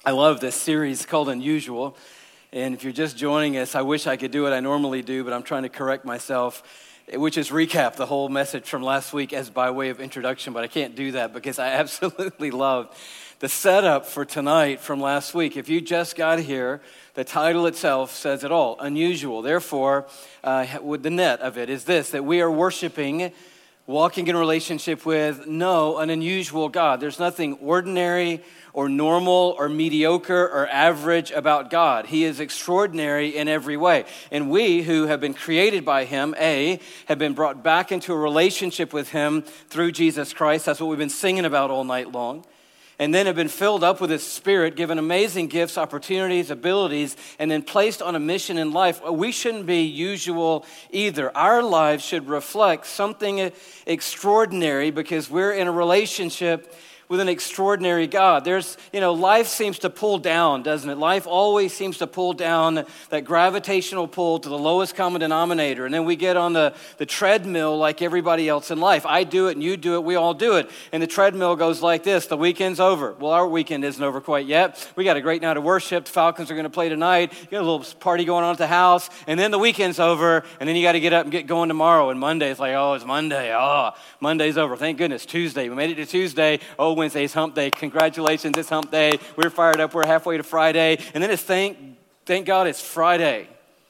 I love this series called Unusual. And if you're just joining us, I wish I could do what I normally do, but I'm trying to correct myself, which is recap the whole message from last week as by way of introduction. But I can't do that because I absolutely love the setup for tonight from last week. If you just got here, the title itself says it all, Unusual. Therefore, with the net of it is this, that we are worshiping, walking in relationship with, an unusual God. There's nothing ordinary or normal or mediocre or average about God. He is extraordinary in every way. And we who have been created by Him, have been brought back into a relationship with Him through Jesus Christ. That's what we've been singing about all night long. And then have been filled up with His Spirit, given amazing gifts, opportunities, abilities, and then placed on a mission in life. We shouldn't be usual either. Our lives should reflect something extraordinary because we're in a relationship with an extraordinary God. Life seems to pull down, doesn't it? Life always seems to pull down, that gravitational pull to the lowest common denominator. And then we get on the treadmill like everybody else in life. I do it and you do it, we all do it. And the treadmill goes like this, the weekend's over. Well, our weekend isn't over quite yet. We got a great night of worship. The Falcons are going to play tonight. You got a little party going on at the house. And then the weekend's over. And then you got to get up and get going tomorrow. And Monday, it's like, it's Monday. Monday's over. Thank goodness. Tuesday. We made it to Tuesday. Wednesday's hump day. Congratulations, it's hump day. We're fired up. We're halfway to Friday. And then it's thank God it's Friday.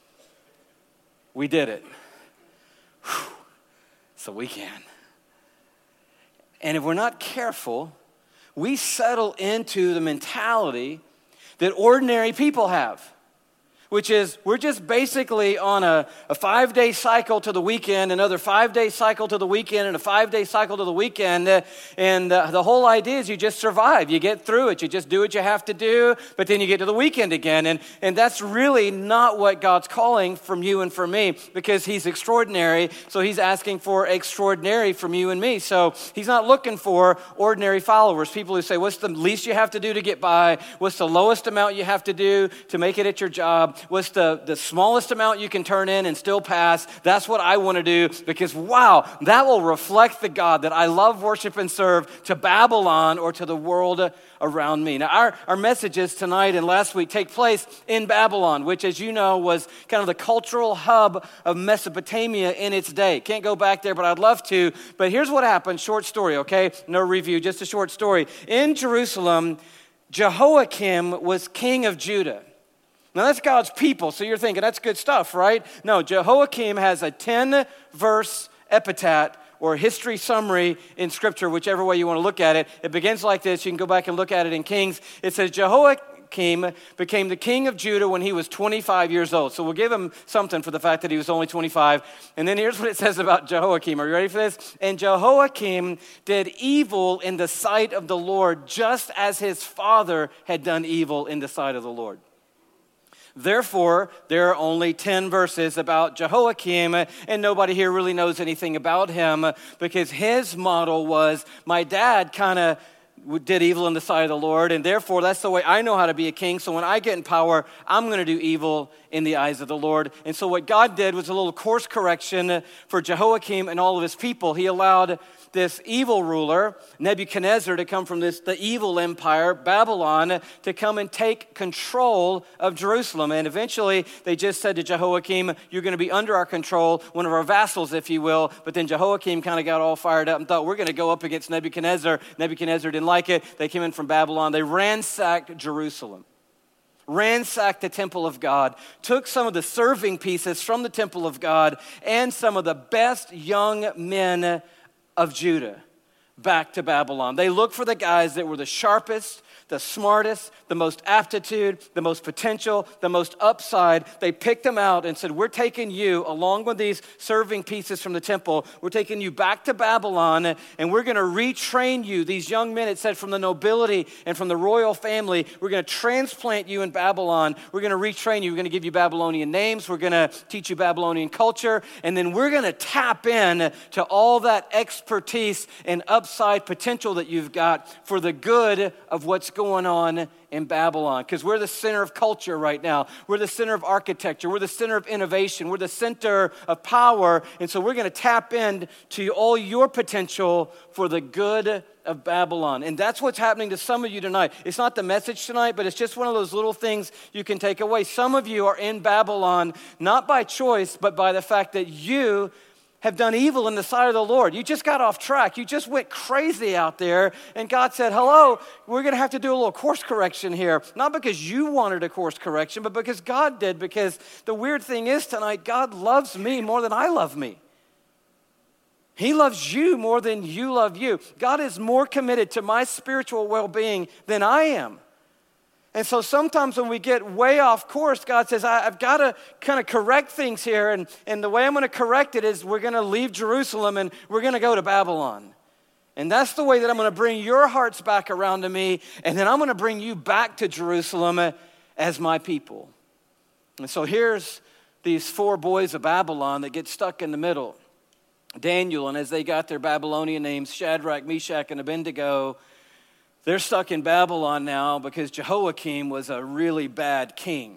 We did it. Whew. It's the weekend. And if we're not careful, we settle into the mentality that ordinary people have, which is we're just basically on a 5-day cycle to the weekend, another 5-day cycle to the weekend, and a 5-day cycle to the weekend. And the whole idea is you just survive. You get through it. You just do what you have to do, but then you get to the weekend again. And that's really not what God's calling from you and from me, because He's extraordinary, so He's asking for extraordinary from you and me. So He's not looking for ordinary followers, people who say, what's the least you have to do to get by? What's the lowest amount you have to do to make it at your job? What's the smallest amount you can turn in and still pass? That's what I want to do, because wow, that will reflect the God that I love, worship, and serve to Babylon or to the world around me. Now, our messages tonight and last week take place in Babylon, which, as you know, was kind of the cultural hub of Mesopotamia in its day. Can't go back there, but I'd love to. But here's what happened. Short story, okay? No review, just a short story. In Jerusalem, Jehoiakim was king of Judah. Now, that's God's people, so you're thinking, that's good stuff, right? No, Jehoiakim has a 10-verse epitaph or history summary in Scripture, whichever way you want to look at it. It begins like this. You can go back and look at it in Kings. It says, Jehoiakim became the king of Judah when he was 25 years old. So we'll give him something for the fact that he was only 25. And then here's what it says about Jehoiakim. Are you ready for this? And Jehoiakim did evil in the sight of the Lord, just as his father had done evil in the sight of the Lord. Therefore, there are only 10 verses about Jehoiakim, and nobody here really knows anything about him, because his model was, my dad kind of did evil in the sight of the Lord, and therefore that's the way I know how to be a king. So when I get in power, I'm going to do evil in the eyes of the Lord. And so what God did was a little course correction for Jehoiakim and all of his people. He allowed this evil ruler, Nebuchadnezzar, to come from the evil empire, Babylon, to come and take control of Jerusalem. And eventually they just said to Jehoiakim, you're going to be under our control, one of our vassals, if you will. But then Jehoiakim kind of got all fired up and thought, we're going to go up against Nebuchadnezzar. Nebuchadnezzar didn't like it. They came in from Babylon. They ransacked Jerusalem, ransacked the temple of God, took some of the serving pieces from the temple of God and some of the best young men of Judah back to Babylon. They looked for the guys that were the sharpest, the smartest, the most aptitude, the most potential, the most upside. They picked them out and said, we're taking you, along with these serving pieces from the temple, we're taking you back to Babylon, and we're going to retrain you. These young men, it said, from the nobility and from the royal family, we're going to transplant you in Babylon. We're going to retrain you. We're going to give you Babylonian names. We're going to teach you Babylonian culture, and then we're going to tap in to all that expertise and upside potential that you've got for the good of what's going on in Babylon. Because we're the center of culture right now. We're the center of architecture. We're the center of innovation. We're the center of power. And so we're going to tap into all your potential for the good of Babylon. And that's what's happening to some of you tonight. It's not the message tonight, but it's just one of those little things you can take away. Some of you are in Babylon, not by choice, but by the fact that you have done evil in the sight of the Lord. You just got off track. You just went crazy out there. And God said, hello, we're going to have to do a little course correction here. Not because you wanted a course correction, but because God did. Because the weird thing is tonight, God loves me more than I love me. He loves you more than you love you. God is more committed to my spiritual well-being than I am. And so sometimes when we get way off course, God says, I've got to kind of correct things here. And the way I'm going to correct it is we're going to leave Jerusalem and we're going to go to Babylon. And that's the way that I'm going to bring your hearts back around to me. And then I'm going to bring you back to Jerusalem as my people. And so here's these 4 boys of Babylon that get stuck in the middle. Daniel, and as they got their Babylonian names, Shadrach, Meshach, and Abednego, they're stuck in Babylon now because Jehoiakim was a really bad king.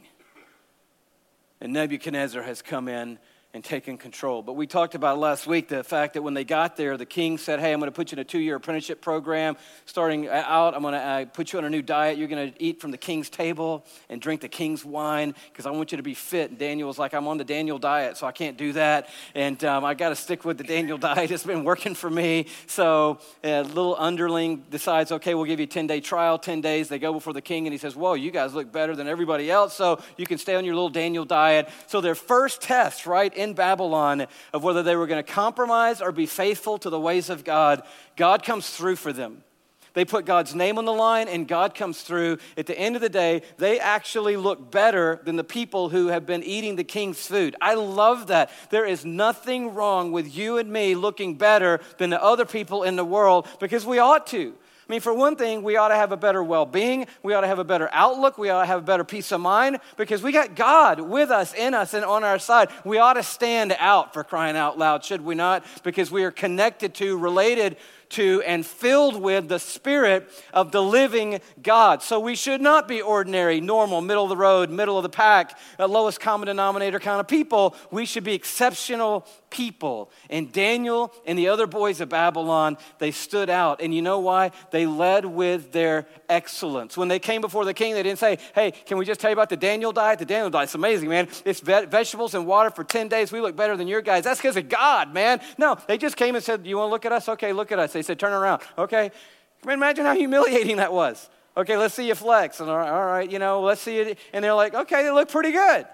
And Nebuchadnezzar has come in and taken control. But we talked about last week the fact that when they got there, the king said, hey, I'm going to put you in a 2-year apprenticeship program. Starting out, I'm going to put you on a new diet. You're going to eat from the king's table and drink the king's wine because I want you to be fit. And Daniel was like, I'm on the Daniel diet, so I can't do that. And I got to stick with the Daniel diet. It's been working for me. So a little underling decides, okay, we'll give you a 10-day trial, 10 days. They go before the king, and he says, whoa, you guys look better than everybody else, so you can stay on your little Daniel diet. So their first test, right, in Babylon of whether they were going to compromise or be faithful to the ways of God, God comes through for them. They put God's name on the line and God comes through. At the end of the day, they actually look better than the people who have been eating the king's food. I love that. There is nothing wrong with you and me looking better than the other people in the world because we ought to. I mean, for one thing, we ought to have a better well-being. We ought to have a better outlook. We ought to have a better peace of mind because we got God with us, in us, and on our side. We ought to stand out, for crying out loud, should we not? Because we are connected to, related to, and filled with the Spirit of the living God. So we should not be ordinary, normal, middle of the road, middle of the pack, lowest common denominator kind of people. We should be exceptional people. And Daniel and the other boys of Babylon, they stood out. And you know why? They led with their excellence. When they came before the king, they didn't say, hey, can we just tell you about the Daniel diet? The Daniel diet's amazing, man. It's vegetables and water for 10 days. We look better than your guys. That's because of God, man. No, they just came and said, you want to look at us? Okay, look at us. They said, turn around. Okay. Imagine how humiliating that was. Okay, let's see you flex. And all right, let's see it. And they're like, okay, they look pretty good.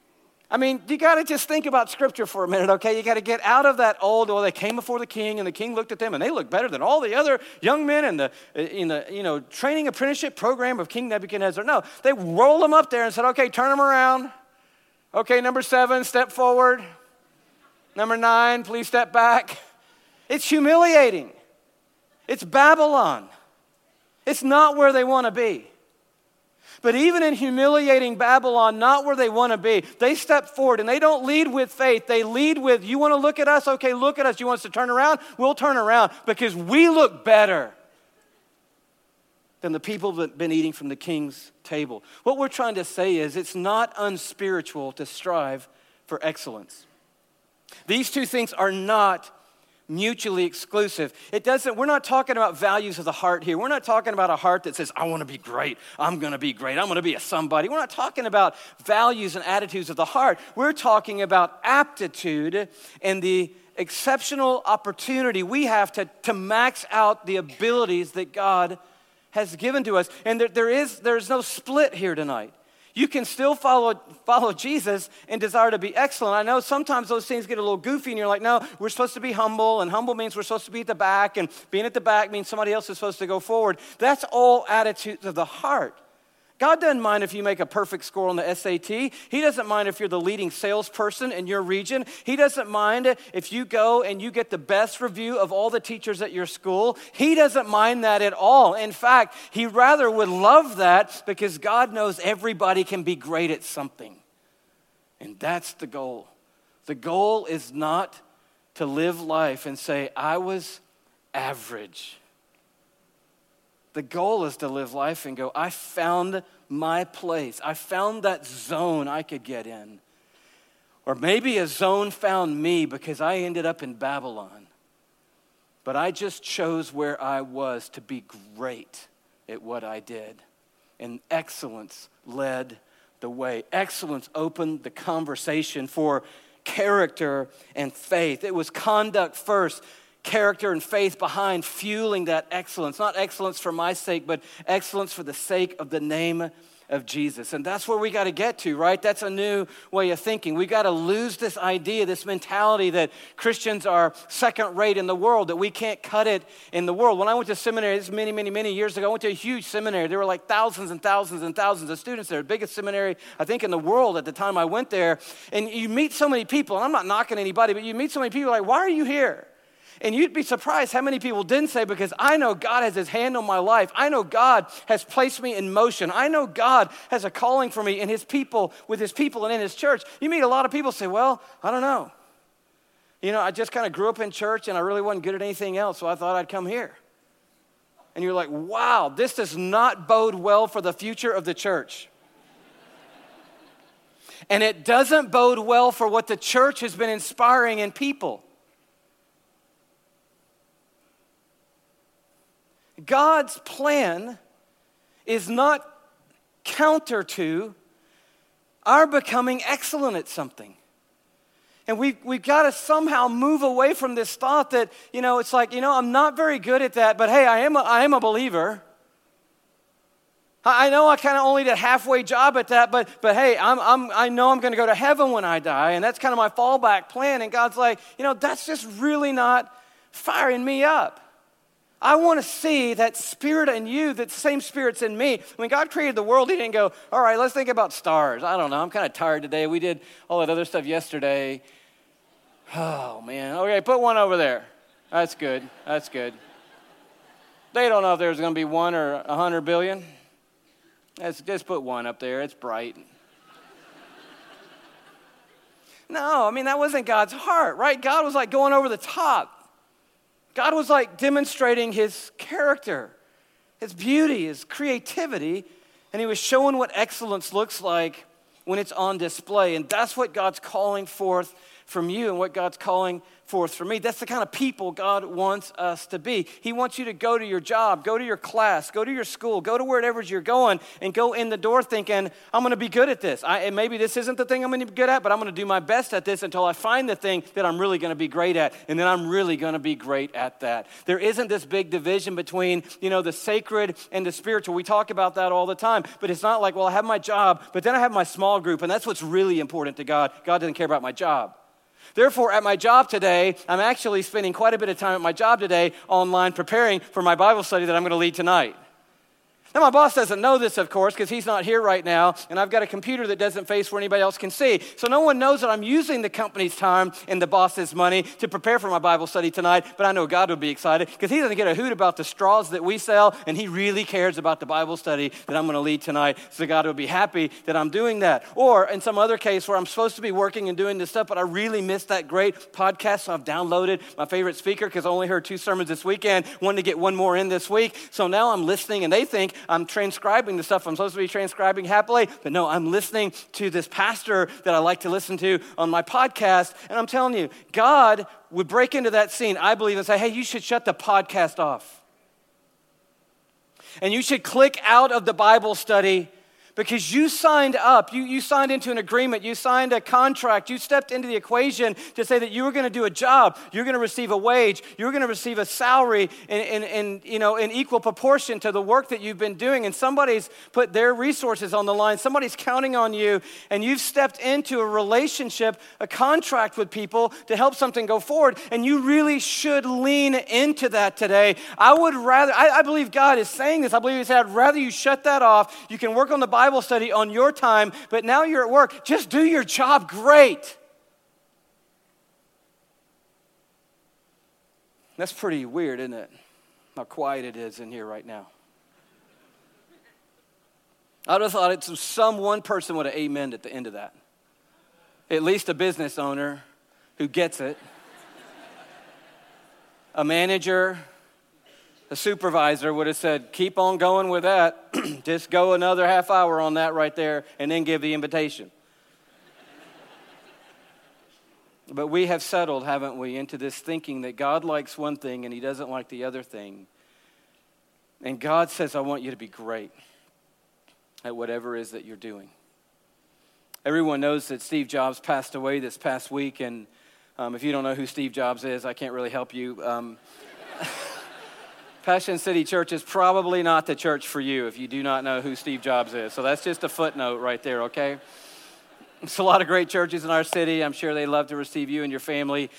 I mean, you got to just think about Scripture for a minute, okay? You got to get out of that old, they came before the king, and the king looked at them, and they looked better than all the other young men in the training apprenticeship program of King Nebuchadnezzar. No, they rolled them up there and said, okay, turn them around. Okay, number 7, step forward. Number 9, please step back. It's humiliating. It's Babylon. It's not where they want to be. But even in humiliating Babylon, not where they want to be, they step forward and they don't lead with faith. They lead with, you want to look at us? Okay, look at us. You want us to turn around? We'll turn around because we look better than the people that have been eating from the king's table. What we're trying to say is it's not unspiritual to strive for excellence. These two things are not mutually exclusive. We're not talking about values of the heart here. We're not talking about a heart that says, I want to be great. I'm going to be great. I'm going to be a somebody. We're not talking about values and attitudes of the heart. We're talking about aptitude and the exceptional opportunity we have to max out the abilities that God has given to us. And there's no split here tonight. You can still follow Jesus and desire to be excellent. I know sometimes those things get a little goofy and you're like, no, we're supposed to be humble, and humble means we're supposed to be at the back, and being at the back means somebody else is supposed to go forward. That's all attitudes of the heart. God doesn't mind if you make a perfect score on the SAT. He doesn't mind if you're the leading salesperson in your region. He doesn't mind if you go and you get the best review of all the teachers at your school. He doesn't mind that at all. In fact, he rather would love that because God knows everybody can be great at something. And that's the goal. The goal is not to live life and say, I was average. The goal is to live life and go, I found my place. I found that zone I could get in. Or maybe a zone found me because I ended up in Babylon. But I just chose where I was to be great at what I did. And excellence led the way. Excellence opened the conversation for character and faith. It was conduct first, character and faith behind, fueling that excellence. Not excellence for my sake, but excellence for the sake of the name of Jesus. And that's where we got to get to, right? That's a new way of thinking. We got to lose this idea, this mentality that Christians are second rate in the world, that we can't cut it in the world. When I went to seminary, this many years ago, I went to a huge seminary. There were like thousands and thousands and thousands of students there. The biggest seminary, I think, in the world at the time I went there. And you meet so many people, and I'm not knocking anybody, but you meet so many people like, why are you here? And you'd be surprised how many people didn't say, because I know God has his hand on my life. I know God has placed me in motion. I know God has a calling for me in his people, with his people and in his church. You meet a lot of people say, well, I don't know. You know, I just kind of grew up in church and I really wasn't good at anything else, so I thought I'd come here. And you're like, wow, this does not bode well for the future of the church. And it doesn't bode well for what the church has been inspiring in people. God's plan is not counter to our becoming excellent at something. And we've got to somehow move away from this thought that, it's like, I'm not very good at that, but hey, I am a believer. I know I kind of only did a halfway job at that, but hey, I know I'm going to go to heaven when I die, and that's kind of my fallback plan. And God's like, that's just really not firing me up. I want to see that spirit in you, that same spirit's in me. When God created the world, he didn't go, all right, let's think about stars. I don't know, I'm kind of tired today. We did all that other stuff yesterday. Oh, man. Okay, put one over there. That's good. That's good. They don't know if there's going to be 1 or 100 billion. Just put one up there. It's bright. No, that wasn't God's heart, right? God was like going over the top. God was like demonstrating his character, his beauty, his creativity, and he was showing what excellence looks like when it's on display. And that's what God's calling forth from you and what God's calling forth from me. That's the kind of people God wants us to be. He wants you to go to your job, go to your class, go to your school, go to wherever you're going, and go in the door thinking, I'm going to be good at this. And maybe this isn't the thing I'm going to be good at, but I'm going to do my best at this until I find the thing that I'm really going to be great at, and then I'm really going to be great at that. There isn't this big division between, the sacred and the spiritual. We talk about that all the time, but it's not like, well, I have my job, but then I have my small group, and that's what's really important to God. God doesn't care about my job. Therefore, at my job today, I'm actually spending quite a bit of time at my job today online preparing for my Bible study that I'm going to lead tonight. Now, my boss doesn't know this, of course, because he's not here right now, and I've got a computer that doesn't face where anybody else can see. So no one knows that I'm using the company's time and the boss's money to prepare for my Bible study tonight, but I know God will be excited because he doesn't get a hoot about the straws that we sell, and he really cares about the Bible study that I'm going to lead tonight, so God will be happy that I'm doing that. Or in some other case where I'm supposed to be working and doing this stuff, but I really missed that great podcast, so I've downloaded my favorite speaker because I only heard 2 sermons this weekend, wanted to get one more in this week, so now I'm listening, and they think I'm transcribing the stuff I'm supposed to be transcribing happily, but no, I'm listening to this pastor that I like to listen to on my podcast, and I'm telling you, God would break into that scene, I believe, and say, hey, you should shut the podcast off. And you should click out of the Bible study because you signed up, you signed into an agreement, you signed a contract, you stepped into the equation to say that you were going to do a job, you're going to receive a wage, you're going to receive a salary in equal proportion to the work that you've been doing, and somebody's put their resources on the line, somebody's counting on you, and you've stepped into a relationship, a contract with people to help something go forward, and you really should lean into that today. I believe God is saying this, I believe he said, I'd rather you shut that off, you can work on the Bible study on your time, but now you're at work. Just do your job great. That's pretty weird, isn't it? How quiet it is in here right now. I would have thought some one person would have amened at the end of that. At least a business owner who gets it. A manager The supervisor would have said, keep on going with that. Just go another half hour on that right there and then give the invitation. But we have settled, haven't we, into this thinking that God likes one thing and he doesn't like the other thing. And God says, I want you to be great at whatever it is that you're doing. Everyone knows that Steve Jobs passed away this past week, and if you don't know who Steve Jobs is, I can't really help you. Passion City Church is probably not the church for you if you do not know who Steve Jobs is. So that's just a footnote right there, okay? There's a lot of great churches in our city. I'm sure they love to receive you and your family.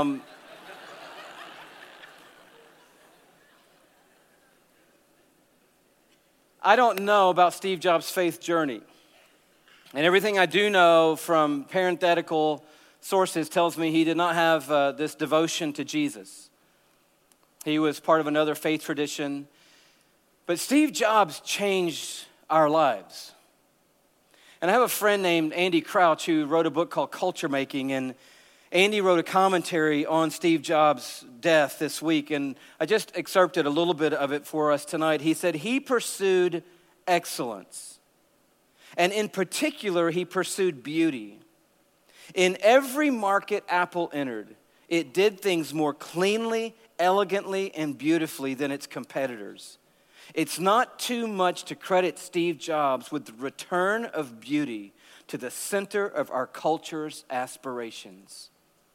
I don't know about Steve Jobs' faith journey. And everything I do know from parenthetical sources tells me he did not have this devotion to Jesus. He was part of another faith tradition. But Steve Jobs changed our lives. And I have a friend named Andy Crouch who wrote a book called Culture Making, and Andy wrote a commentary on Steve Jobs' death this week, and I just excerpted a little bit of it for us tonight. He said, he pursued excellence, and in particular, he pursued beauty. In every market Apple entered, it did things more cleanly, elegantly, and beautifully than its competitors. It's not too much to credit Steve Jobs with the return of beauty to the center of our culture's aspirations.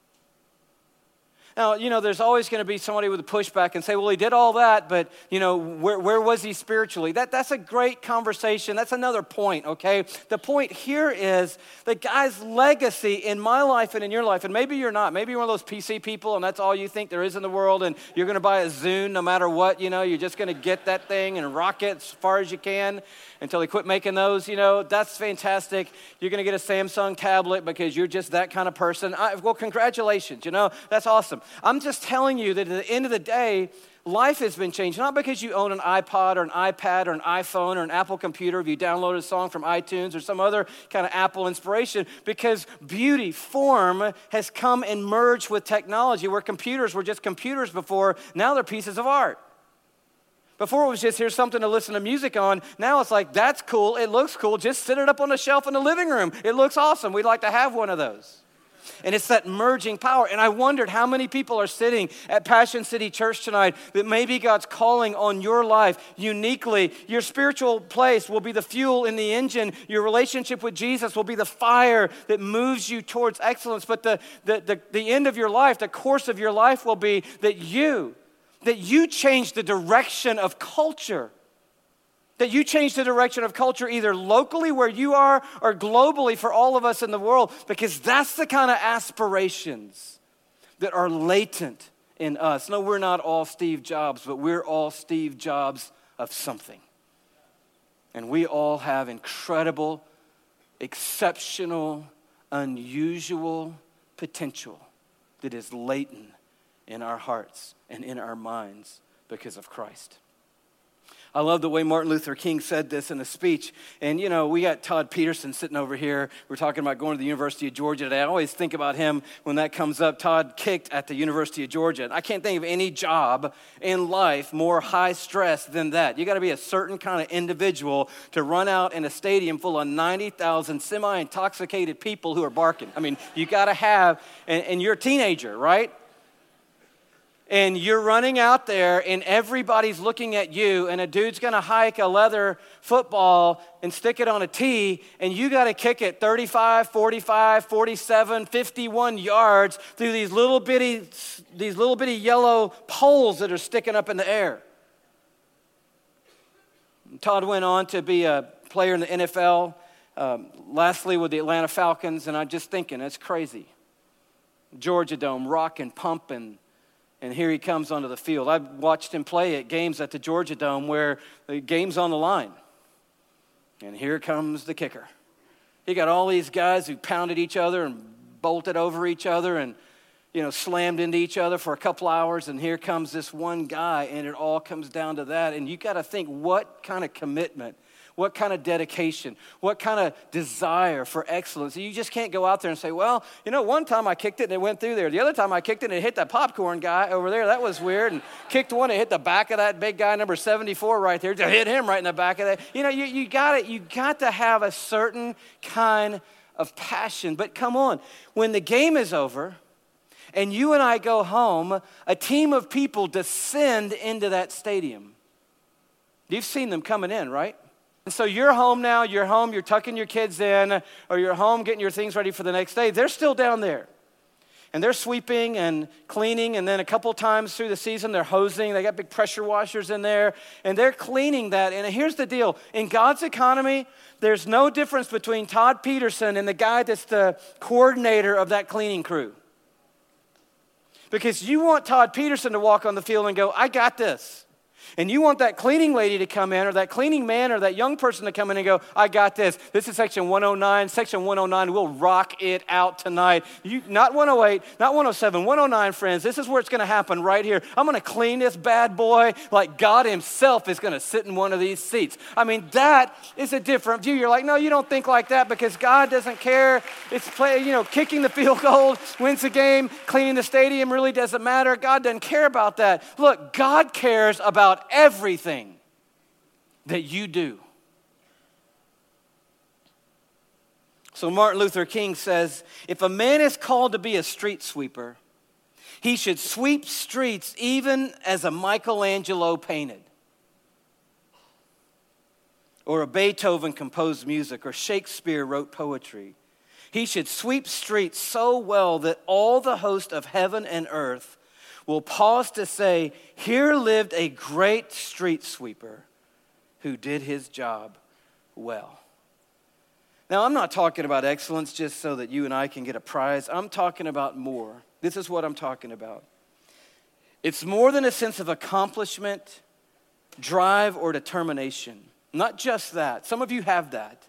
Now, there's always going to be somebody with a pushback and say, well, he did all that, but, where was he spiritually? That's a great conversation. That's another point, okay? The point here is the guy's legacy in my life and in your life, and maybe you're not. Maybe you're one of those PC people, and that's all you think there is in the world, and you're going to buy a Zune no matter what, you're just going to get that thing and rock it as far as you can until they quit making those, That's fantastic. You're going to get a Samsung tablet because you're just that kind of person. Well, congratulations, that's awesome. I'm just telling you that at the end of the day, life has been changed, not because you own an iPod or an iPad or an iPhone or an Apple computer, if you download a song from iTunes or some other kind of Apple inspiration, because beauty, form has come and merged with technology, where computers were just computers before, now they're pieces of art. Before it was just, here's something to listen to music on. Now it's like, that's cool, it looks cool, just sit it up on a shelf in the living room. It looks awesome, we'd like to have one of those. And it's that merging power. And I wondered how many people are sitting at Passion City Church tonight that maybe God's calling on your life uniquely. Your spiritual place will be the fuel in the engine. Your relationship with Jesus will be the fire that moves you towards excellence. But the end of your life, the course of your life will be that you change the direction of culture. That you change the direction of culture either locally where you are or globally for all of us in the world, because that's the kind of aspirations that are latent in us. No, we're not all Steve Jobs, but we're all Steve Jobs of something. And we all have incredible, exceptional, unusual potential that is latent in our hearts and in our minds because of Christ. I love the way Martin Luther King said this in a speech. And, we got Todd Peterson sitting over here. We're talking about going to the University of Georgia today. I always think about him when that comes up. Todd kicked at the University of Georgia. And I can't think of any job in life more high stress than that. You got to be a certain kind of individual to run out in a stadium full of 90,000 semi-intoxicated people who are barking. I mean, you got to have, and you're a teenager, right? And you're running out there and everybody's looking at you, and a dude's going to hike a leather football and stick it on a tee, and you got to kick it 35, 45, 47, 51 yards through these little bitty yellow poles that are sticking up in the air. Todd went on to be a player in the NFL, lastly with the Atlanta Falcons, and I'm just thinking, that's crazy. Georgia Dome, rocking, pumping. And here he comes onto the field. I've watched him play at games at the Georgia Dome where the game's on the line. And here comes the kicker. He got all these guys who pounded each other and bolted over each other and, slammed into each other for a couple hours. And here comes this one guy, and it all comes down to that. And you got to think, what kind of commitment, What kind of dedication? What kind of desire for excellence? You just can't go out there and say, well, one time I kicked it and it went through there. The other time I kicked it and it hit that popcorn guy over there. That was weird. And kicked one, it hit the back of that big guy, number 74 right there. It hit him right in the back of that. You got to have a certain kind of passion. But come on, when the game is over and you and I go home, a team of people descend into that stadium. You've seen them coming in, right? And so you're home now, you're tucking your kids in, or you're home getting your things ready for the next day. They're still down there. And they're sweeping and cleaning, and then a couple times through the season, they're hosing. They got big pressure washers in there, and they're cleaning that. And here's the deal. In God's economy, there's no difference between Todd Peterson and the guy that's the coordinator of that cleaning crew. Because you want Todd Peterson to walk on the field and go, I got this. And you want that cleaning lady to come in, or that cleaning man, or that young person to come in and go, I got this. This is section 109. Section 109, we'll rock it out tonight. Not 108, not 107, 109, friends. This is where it's going to happen right here. I'm going to clean this bad boy like God himself is going to sit in one of these seats. I mean, that is a different view. You're like, no, you don't think like that because God doesn't care. It's kicking the field goal wins the game. Cleaning the stadium really doesn't matter. God doesn't care about that. Look, God cares about everything that you do. So Martin Luther King says, if a man is called to be a street sweeper, he should sweep streets even as a Michelangelo painted, or a Beethoven composed music, or Shakespeare wrote poetry. He should sweep streets so well that all the host of heaven and earth will pause to say, here lived a great street sweeper who did his job well. Now, I'm not talking about excellence just so that you and I can get a prize. I'm talking about more. This is what I'm talking about. It's more than a sense of accomplishment, drive, or determination. Not just that. Some of you have that.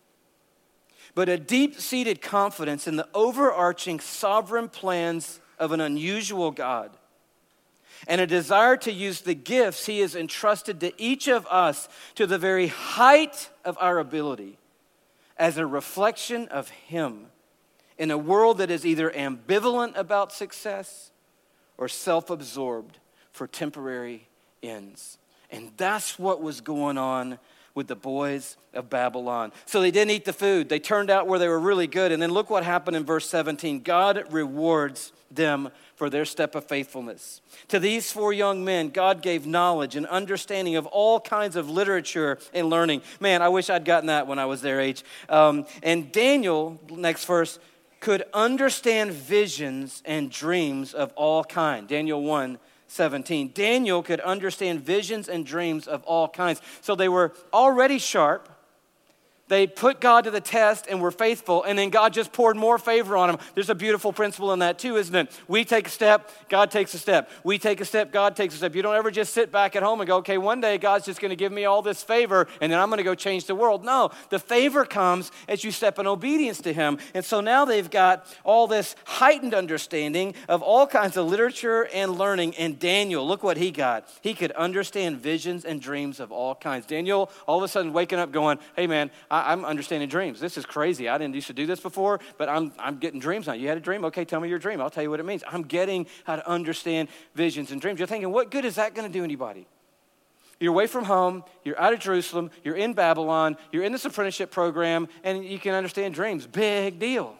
But a deep-seated confidence in the overarching sovereign plans of an unusual God, and a desire to use the gifts he has entrusted to each of us to the very height of our ability as a reflection of him in a world that is either ambivalent about success or self-absorbed for temporary ends. And that's what was going on with the boys of Babylon. So they didn't eat the food. They turned out where they were really good. And then look what happened in verse 17. God rewards them for their step of faithfulness. To these 4 young men, God gave knowledge and understanding of all kinds of literature and learning. Man, I wish I'd gotten that when I was their age. And Daniel, next verse, could understand visions and dreams of all kind. Daniel 1:17. Daniel could understand visions and dreams of all kinds. So they were already sharp. They put God to the test and were faithful, and then God just poured more favor on them. There's a beautiful principle in that too, isn't it? We take a step, God takes a step. We take a step, God takes a step. You don't ever just sit back at home and go, okay, one day God's just going to give me all this favor, and then I'm going to go change the world. No, the favor comes as you step in obedience to him. And so now they've got all this heightened understanding of all kinds of literature and learning. And Daniel, look what he got. He could understand visions and dreams of all kinds. Daniel, all of a sudden waking up going, hey man, I'm understanding dreams. This is crazy. I didn't used to do this before, but I'm getting dreams now. You had a dream? Okay, tell me your dream. I'll tell you what it means. I'm getting how to understand visions and dreams. You're thinking, what good is that going to do anybody? You're away from home. You're out of Jerusalem. You're in Babylon. You're in this apprenticeship program, and you can understand dreams. Big deal.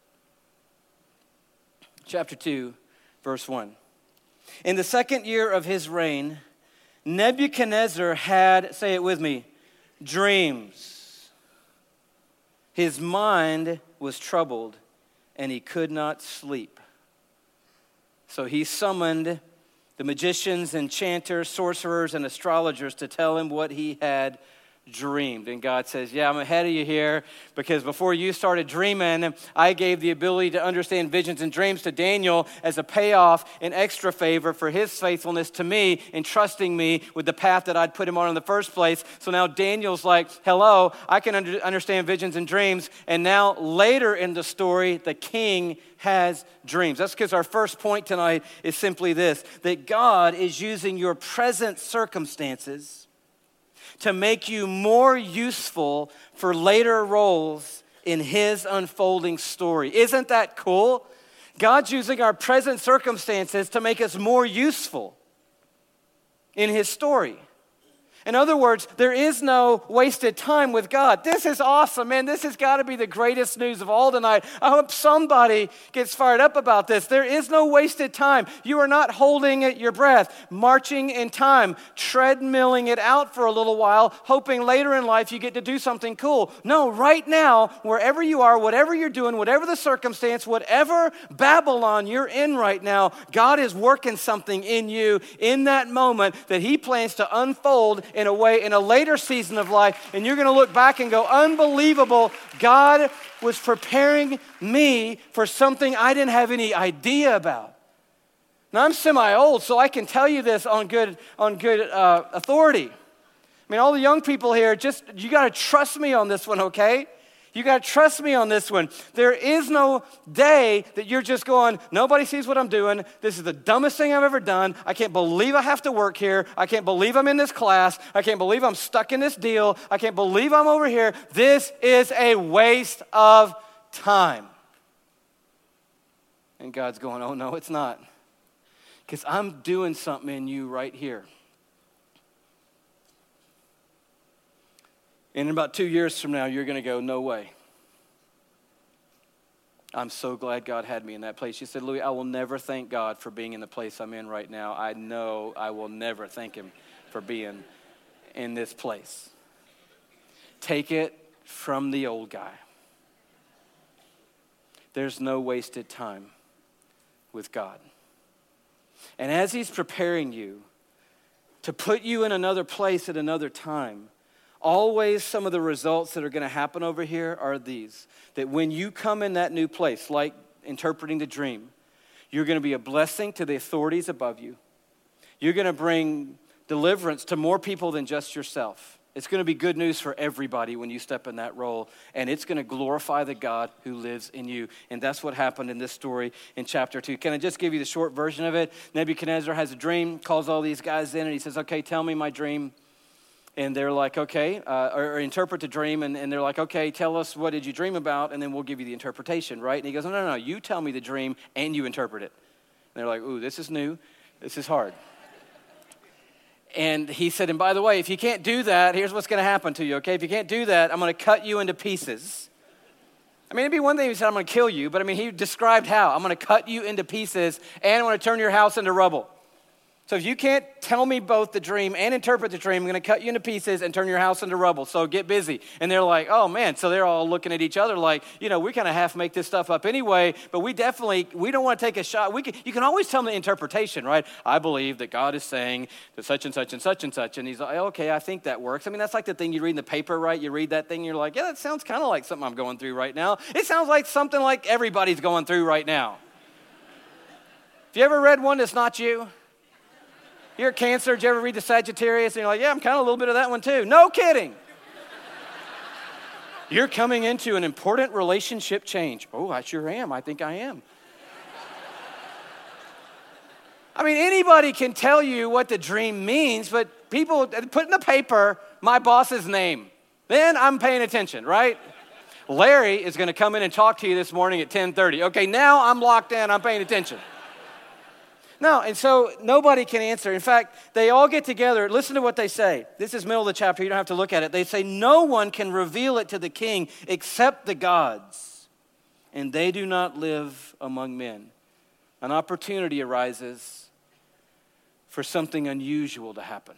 Chapter 2, verse 1. In the second year of his reign, Nebuchadnezzar had, say it with me, dreams. His mind was troubled, and he could not sleep. So he summoned the magicians, enchanters, sorcerers, and astrologers to tell him what he had dreamed. And God says, yeah, I'm ahead of you here, because before you started dreaming, I gave the ability to understand visions and dreams to Daniel as a payoff and extra favor for his faithfulness to me and trusting me with the path that I'd put him on in the first place. So now Daniel's like, hello, I can understand visions and dreams. And now later in the story, the king has dreams. That's because our first point tonight is simply this, that God is using your present circumstances to make you more useful for later roles in his unfolding story. Isn't that cool? God's using our present circumstances to make us more useful in his story. In other words, there is no wasted time with God. This is awesome, man. This has got to be the greatest news of all tonight. I hope somebody gets fired up about this. There is no wasted time. You are not holding your breath, marching in time, treadmilling it out for a little while, hoping later in life you get to do something cool. No, right now, wherever you are, whatever you're doing, whatever the circumstance, whatever Babylon you're in right now, God is working something in you in that moment that he plans to unfold in a way, in a later season of life, and you're going to look back and go, unbelievable, God was preparing me for something I didn't have any idea about. Now, I'm semi-old, so I can tell you this on good authority. I mean, all the young people here, you got to trust me on this one, okay? You got to trust me on this one. There is no day that you're just going, nobody sees what I'm doing. This is the dumbest thing I've ever done. I can't believe I have to work here. I can't believe I'm in this class. I can't believe I'm stuck in this deal. I can't believe I'm over here. This is a waste of time. And God's going, oh, no, it's not. Because I'm doing something in you right here. And in about 2 years from now, you're going to go, no way. I'm so glad God had me in that place. She said, Louis, I will never thank God for being in the place I'm in right now. I know I will never thank him for being in this place. Take it from the old guy. There's no wasted time with God. And as he's preparing you to put you in another place at another time, always some of the results that are going to happen over here are these. That when you come in that new place, like interpreting the dream, you're going to be a blessing to the authorities above you. You're going to bring deliverance to more people than just yourself. It's going to be good news for everybody when you step in that role, and it's going to glorify the God who lives in you. And that's what happened in this story in chapter 2. Can I just give you the short version of it? Nebuchadnezzar has a dream, calls all these guys in, and he says, okay, tell me my dream. And they're like, okay, or interpret the dream, and they're like, okay, tell us what did you dream about, and then we'll give you the interpretation, right? And he goes, no, you tell me the dream, and you interpret it. And they're like, ooh, this is new, this is hard. And he said, and by the way, if you can't do that, here's what's going to happen to you, okay? If you can't do that, I'm going to cut you into pieces. I mean, it'd be one thing if he said, I'm going to kill you, but I mean, he described how. I'm going to cut you into pieces, and I'm going to turn your house into rubble. So if you can't tell me both the dream and interpret the dream, I'm going to cut you into pieces and turn your house into rubble. So get busy. And they're like, oh, man. So they're all looking at each other like, we kind of half make this stuff up anyway, but we don't want to take a shot. You can always tell them the interpretation, right? I believe that God is saying that such and such and such and such. And he's like, okay, I think that works. I mean, that's like the thing you read in the paper, right? You read that thing, you're like, yeah, that sounds kind of like something I'm going through right now. It sounds like something like everybody's going through right now. Have you ever read one that's not you? You're a Cancer. Did you ever read the Sagittarius? And you're like, yeah, I'm kind of a little bit of that one too. No kidding. You're coming into an important relationship change. Oh, I sure am. I think I am. I mean, anybody can tell you what the dream means, but people put in the paper my boss's name. Then I'm paying attention, right? Larry is going to come in and talk to you this morning at 10:30. Okay, now I'm locked in. I'm paying attention. No, and so nobody can answer. In fact, they all get together. Listen to what they say. This is middle of the chapter. You don't have to look at it. They say, no one can reveal it to the king except the gods, and they do not live among men. An opportunity arises for something unusual to happen.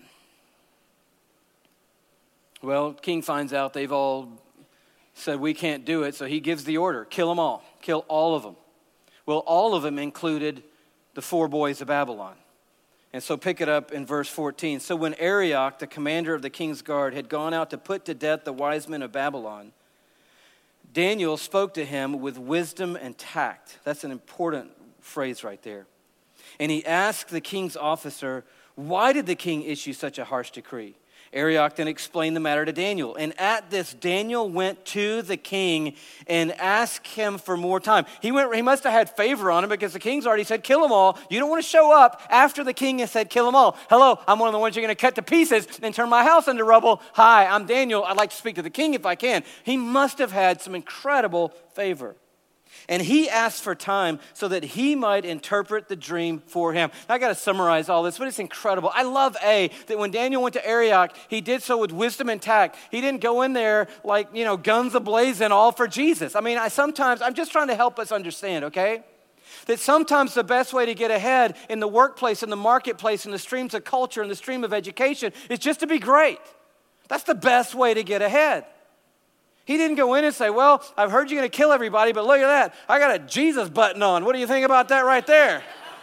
Well, king finds out they've all said, we can't do it, so he gives the order, kill them all, kill all of them. Well, all of them included the 4 boys of Babylon. And so pick it up in verse 14. So when Arioch, the commander of the king's guard, had gone out to put to death the wise men of Babylon, Daniel spoke to him with wisdom and tact. That's an important phrase right there. And he asked the king's officer, why did the king issue such a harsh decree? Arioch then explained the matter to Daniel. And at this, Daniel went to the king and asked him for more time. He must have had favor on him because the king's already said, kill them all. You don't want to show up after the king has said, kill them all. Hello, I'm one of the ones you're going to cut to pieces and turn my house into rubble. Hi, I'm Daniel. I'd like to speak to the king if I can. He must have had some incredible favor. And he asked for time so that he might interpret the dream for him. Now, I got to summarize all this, but it's incredible. I love that when Daniel went to Arioch, he did so with wisdom and tact. He didn't go in there like, guns a-blazing all for Jesus. I mean, I'm just trying to help us understand, okay? That sometimes the best way to get ahead in the workplace, in the marketplace, in the streams of culture, in the stream of education is just to be great. That's the best way to get ahead. He didn't go in and say, well, I've heard you're going to kill everybody, but look at that. I got a Jesus button on. What do you think about that right there?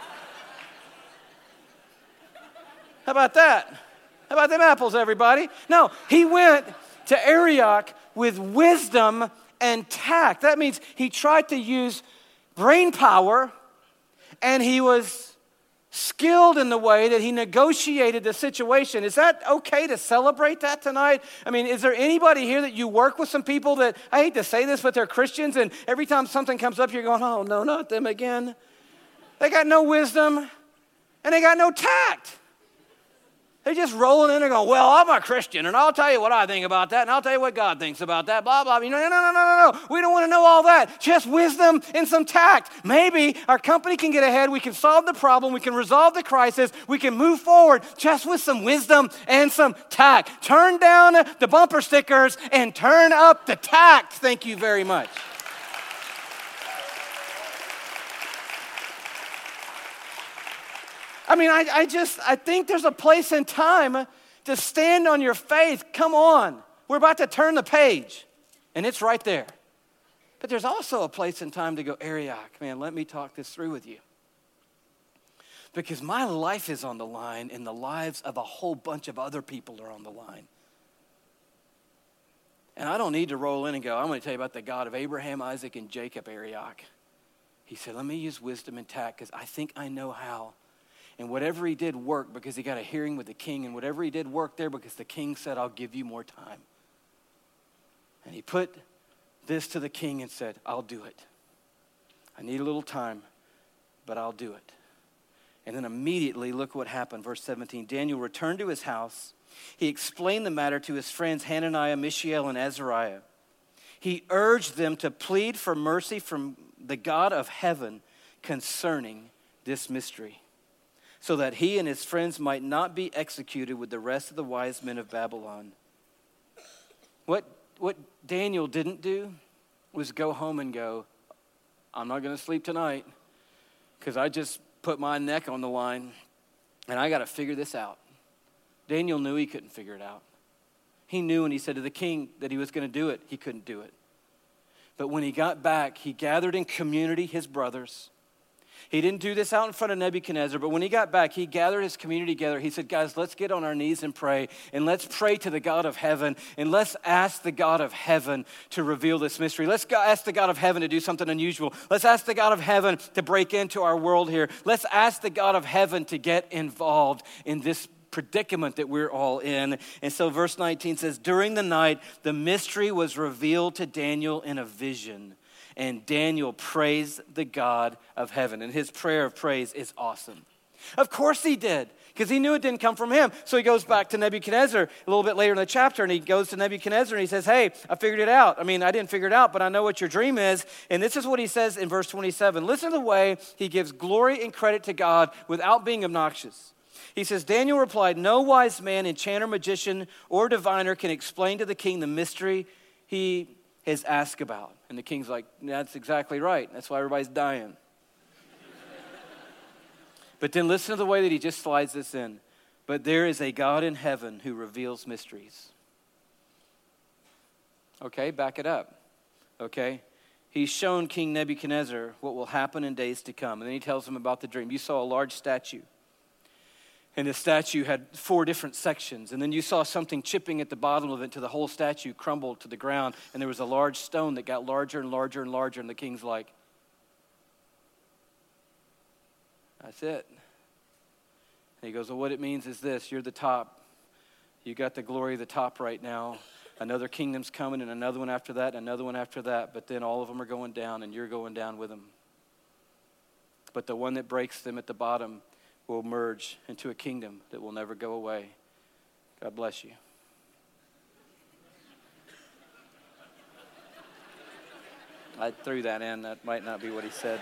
How about that? How about them apples, everybody? No, he went to Arioch with wisdom and tact. That means he tried to use brain power, and he was skilled in the way that he negotiated the situation. Is that okay to celebrate that tonight? I mean, is there anybody here that you work with some people that, I hate to say this, but they're Christians, and every time something comes up, you're going, oh, no, not them again. They got no wisdom, and they got no tact. They're just rolling in and going, well, I'm a Christian, and I'll tell you what I think about that, and I'll tell you what God thinks about that, blah, blah. No. We don't want to know all that. Just wisdom and some tact. Maybe our company can get ahead. We can solve the problem. We can resolve the crisis. We can move forward just with some wisdom and some tact. Turn down the bumper stickers and turn up the tact. Thank you very much. I mean, I think there's a place and time to stand on your faith. Come on. We're about to turn the page, and it's right there. But there's also a place and time to go, Arioch, man, let me talk this through with you. Because my life is on the line, and the lives of a whole bunch of other people are on the line. And I don't need to roll in and go, I'm going to tell you about the God of Abraham, Isaac, and Jacob, Arioch. He said, let me use wisdom and tact because I think I know how. And whatever he did worked because he got a hearing with the king. And whatever he did worked there because the king said, I'll give you more time. And he put this to the king and said, I'll do it. I need a little time, but I'll do it. And then immediately, look what happened. Verse 17, Daniel returned to his house. He explained the matter to his friends Hananiah, Mishael, and Azariah. He urged them to plead for mercy from the God of heaven concerning this mystery, so that he and his friends might not be executed with the rest of the wise men of Babylon. What Daniel didn't do was go home and go, I'm not going to sleep tonight because I just put my neck on the line and I got to figure this out. Daniel knew he couldn't figure it out. He knew when he said to the king that he was going to do it, he couldn't do it. But when he got back, he gathered in community his brothers. He didn't do this out in front of Nebuchadnezzar, but when he got back, he gathered his community together. He said, guys, let's get on our knees and pray, and let's pray to the God of heaven, and let's ask the God of heaven to reveal this mystery. Let's ask the God of heaven to do something unusual. Let's ask the God of heaven to break into our world here. Let's ask the God of heaven to get involved in this predicament that we're all in. And so verse 19 says, during the night, the mystery was revealed to Daniel in a vision. And Daniel praised the God of heaven. And his prayer of praise is awesome. Of course he did, because he knew it didn't come from him. So he goes back to Nebuchadnezzar a little bit later in the chapter, and he goes to Nebuchadnezzar and he says, hey, I figured it out. I mean, I didn't figure it out, but I know what your dream is. And this is what he says in verse 27. Listen to the way he gives glory and credit to God without being obnoxious. He says, Daniel replied, no wise man, enchanter, magician, or diviner can explain to the king the mystery he has asked about. And the king's like, that's exactly right. That's why everybody's dying. But then listen to the way that he just slides this in. But there is a God in heaven who reveals mysteries. Okay, back it up. Okay, he's shown King Nebuchadnezzar what will happen in days to come. And then he tells him about the dream. You saw a large statue. And the statue had 4 different sections. And then you saw something chipping at the bottom of it until the whole statue crumbled to the ground. And there was a large stone that got larger and larger and larger. And the king's like, that's it. And he goes, well, what it means is this. You're the top. You got the glory of the top right now. Another kingdom's coming, and another one after that, and another one after that. But then all of them are going down, and you're going down with them. But the one that breaks them at the bottom will merge into a kingdom that will never go away. God bless you. I threw that in. That might not be what he said.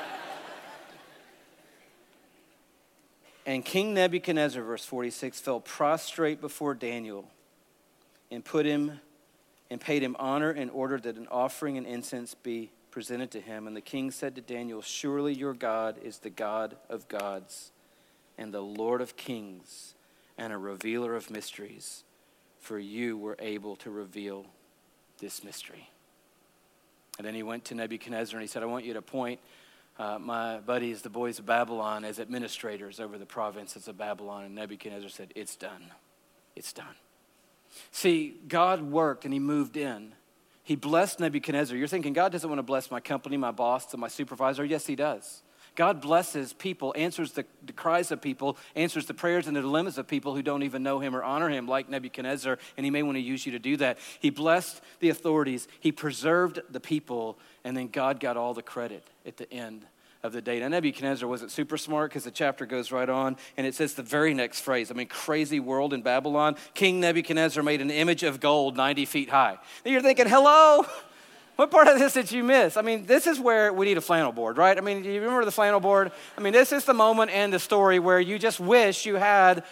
And King Nebuchadnezzar, verse 46, fell prostrate before Daniel and paid him honor and ordered that an offering and incense be presented to him. And the king said to Daniel, surely your God is the God of gods and the Lord of kings and a revealer of mysteries, for you were able to reveal this mystery. And then he went to Nebuchadnezzar and he said, I want you to appoint my buddies, the boys of Babylon, as administrators over the provinces of Babylon. And Nebuchadnezzar said, it's done. It's done. See, God worked and he moved in. He blessed Nebuchadnezzar. You're thinking, God doesn't want to bless my company, my boss, and my supervisor. Yes, he does. God blesses people, answers the cries of people, answers the prayers and the dilemmas of people who don't even know him or honor him, like Nebuchadnezzar, and he may want to use you to do that. He blessed the authorities. He preserved the people, and then God got all the credit at the end of the day. Now, Nebuchadnezzar wasn't super smart because the chapter goes right on, and it says the very next phrase. I mean, crazy world in Babylon. King Nebuchadnezzar made an image of gold 90 feet high. And you're thinking, hello? What part of this did you miss? I mean, this is where we need a flannel board, right? I mean, do you remember the flannel board? I mean, this is the moment in the story where you just wish you had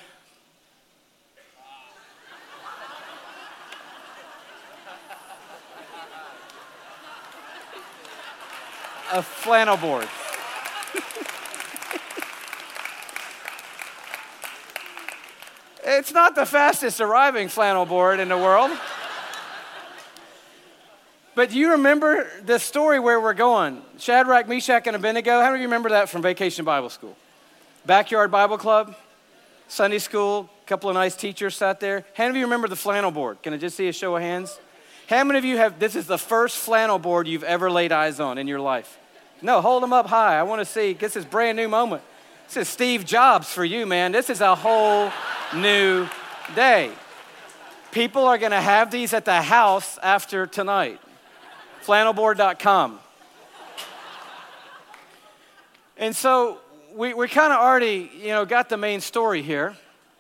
a flannel board. It's not the fastest arriving flannel board in the world. But do you remember the story where we're going? Shadrach, Meshach, and Abednego. How many of you remember that from Vacation Bible School? Backyard Bible Club, Sunday school, a couple of nice teachers sat there. How many of you remember the flannel board? Can I just see a show of hands? How many of you this is the first flannel board you've ever laid eyes on in your life? No, hold them up high. I want to see. This is a brand new moment. This is Steve Jobs for you, man. This is a whole new day. People are going to have these at the house after tonight. Flannelboard.com. And so we kind of already, got the main story here.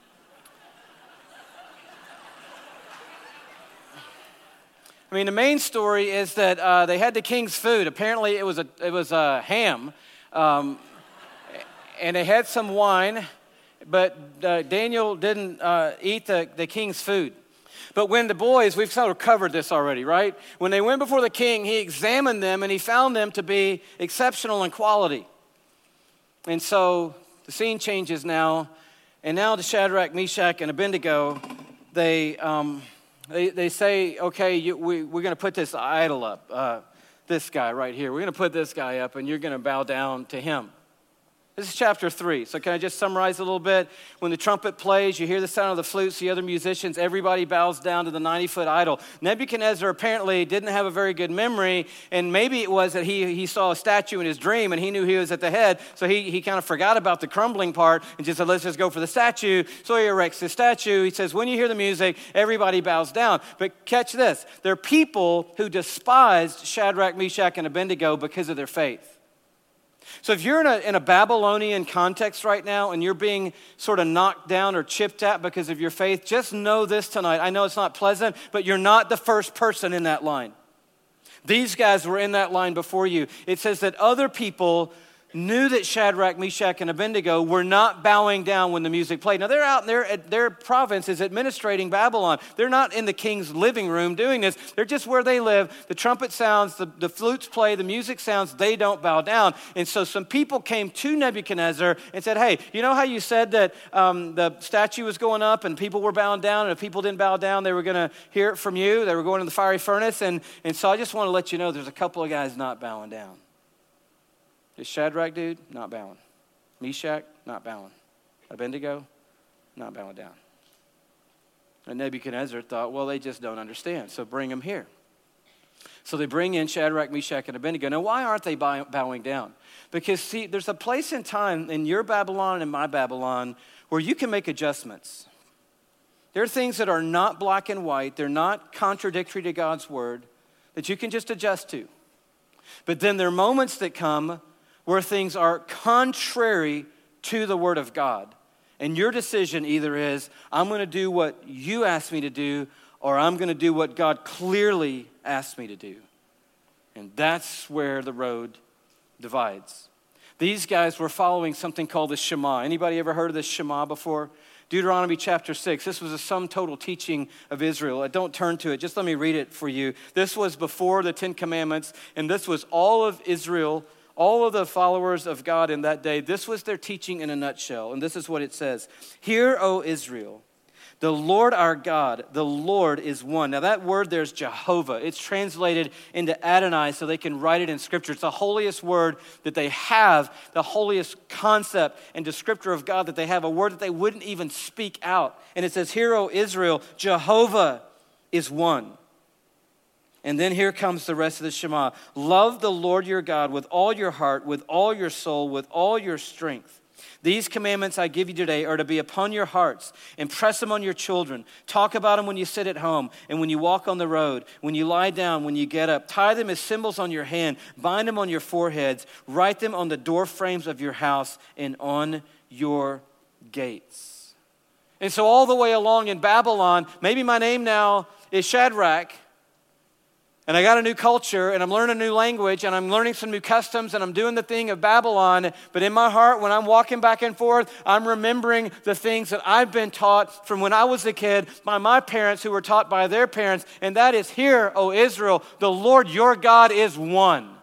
I mean, the main story is that they had the king's food. Apparently, it was a ham, and they had some wine, but Daniel didn't eat the king's food. But when the boys, we've sort of covered this already, right? When they went before the king, he examined them and he found them to be exceptional in quality. And so the scene changes now, and now to Shadrach, Meshach, and Abednego, they say, okay, we're going to put this idol up, this guy right here. We're going to put this guy up, and you're going to bow down to him. This is chapter 3. So can I just summarize a little bit? When the trumpet plays, you hear the sound of the flutes, the other musicians, everybody bows down to the 90-foot idol. Nebuchadnezzar apparently didn't have a very good memory, and maybe it was that he saw a statue in his dream, and he knew he was at the head, so he kind of forgot about the crumbling part and just said, let's just go for the statue. So he erects the statue. He says, when you hear the music, everybody bows down. But catch this. There are people who despised Shadrach, Meshach, and Abednego because of their faith. So if you're in a Babylonian context right now and you're being sort of knocked down or chipped at because of your faith, just know this tonight. I know it's not pleasant, but you're not the first person in that line. These guys were in that line before you. It says that other people knew that Shadrach, Meshach, and Abednego were not bowing down when the music played. Now, they're out there at their province is administrating Babylon. They're not in the king's living room doing this. They're just where they live. The trumpet sounds, the flutes play, the music sounds, they don't bow down. And so some people came to Nebuchadnezzar and said, hey, you know how you said that the statue was going up and people were bowing down, and if people didn't bow down, they were going to hear it from you. They were going to the fiery furnace. And so I just want to let you know there's a couple of guys not bowing down. This Shadrach dude, not bowing. Meshach, not bowing. Abednego, not bowing down. And Nebuchadnezzar thought, well, they just don't understand, so bring them here. So they bring in Shadrach, Meshach, and Abednego. Now, why aren't they bowing down? Because, see, there's a place in time in your Babylon and my Babylon where you can make adjustments. There are things that are not black and white. They're not contradictory to God's word that you can just adjust to. But then there are moments that come where things are contrary to the word of God. And your decision either is, I'm going to do what you asked me to do, or I'm going to do what God clearly asked me to do. And that's where the road divides. These guys were following something called the Shema. Anybody ever heard of the Shema before? Deuteronomy chapter 6. This was a sum total teaching of Israel. Don't turn to it. Just let me read it for you. This was before the Ten Commandments, and this was all of Israel, all of the followers of God in that day. This was their teaching in a nutshell, and this is what it says. Hear, O Israel, the Lord our God, the Lord is one. Now that word there's Jehovah. It's translated into Adonai so they can write it in Scripture. It's the holiest word that they have, the holiest concept and descriptor of God that they have, a word that they wouldn't even speak out. And it says, Hear, O Israel, Jehovah is one. And then here comes the rest of the Shema. Love the Lord your God with all your heart, with all your soul, with all your strength. These commandments I give you today are to be upon your hearts. Impress them on your children. Talk about them when you sit at home and when you walk on the road, when you lie down, when you get up. Tie them as symbols on your hand. Bind them on your foreheads. Write them on the door frames of your house and on your gates. And so all the way along in Babylon, maybe my name now is Shadrach, and I got a new culture, and I'm learning a new language, and I'm learning some new customs, and I'm doing the thing of Babylon. But in my heart, when I'm walking back and forth, I'm remembering the things that I've been taught from when I was a kid by my parents who were taught by their parents. And that is, Hear, O Israel, the Lord your God is one.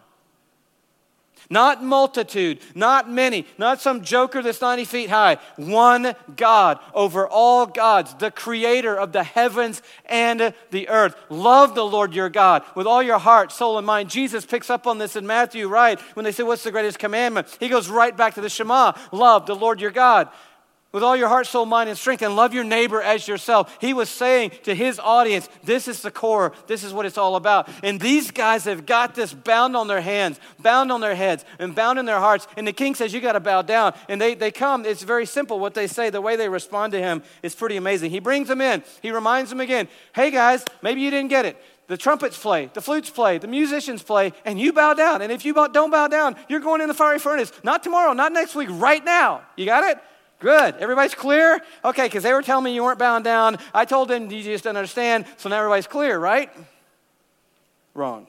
Not multitude, not many, not some joker that's 90 feet high. One God over all gods, the creator of the heavens and the earth. Love the Lord your God with all your heart, soul, and mind. Jesus picks up on this in Matthew, right? When they say, what's the greatest commandment? He goes right back to the Shema. Love the Lord your God with all your heart, soul, mind, and strength, and love your neighbor as yourself. He was saying to his audience, this is the core. This is what it's all about. And these guys have got this bound on their hands, bound on their heads, and bound in their hearts. And the king says, you got to bow down. And they come. It's very simple what they say. The way they respond to him is pretty amazing. He brings them in. He reminds them again, hey guys, maybe you didn't get it. The trumpets play, the flutes play, the musicians play, and you bow down. And if you don't bow down, you're going in the fiery furnace. Not tomorrow, not next week, right now. You got it? Good. Everybody's clear? Okay, because they were telling me you weren't bound down. I told them you just didn't understand, so now everybody's clear, right? Wrong.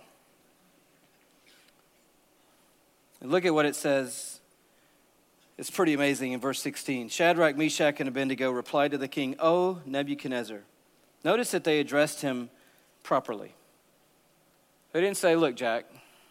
And look at what it says. It's pretty amazing in verse 16. Shadrach, Meshach, and Abednego replied to the king, O Nebuchadnezzar. Notice that they addressed him properly. They didn't say, look, Jack.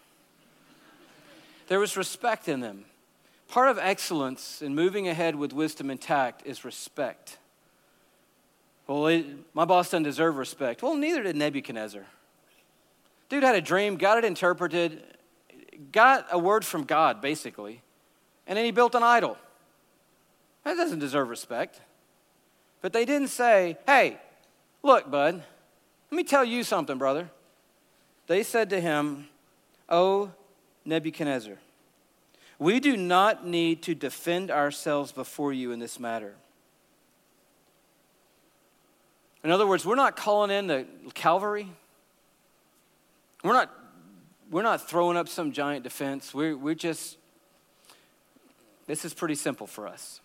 There was respect in them. Part of excellence in moving ahead with wisdom and tact is respect. Well, my boss doesn't deserve respect. Well, neither did Nebuchadnezzar. Dude had a dream, got it interpreted, got a word from God, basically, and then he built an idol. That doesn't deserve respect. But they didn't say, hey, look, bud, let me tell you something, brother. They said to him, O Nebuchadnezzar, we do not need to defend ourselves before you in this matter. In other words, we're not calling in the cavalry. We're not throwing up some giant defense. We're just, this is pretty simple for us.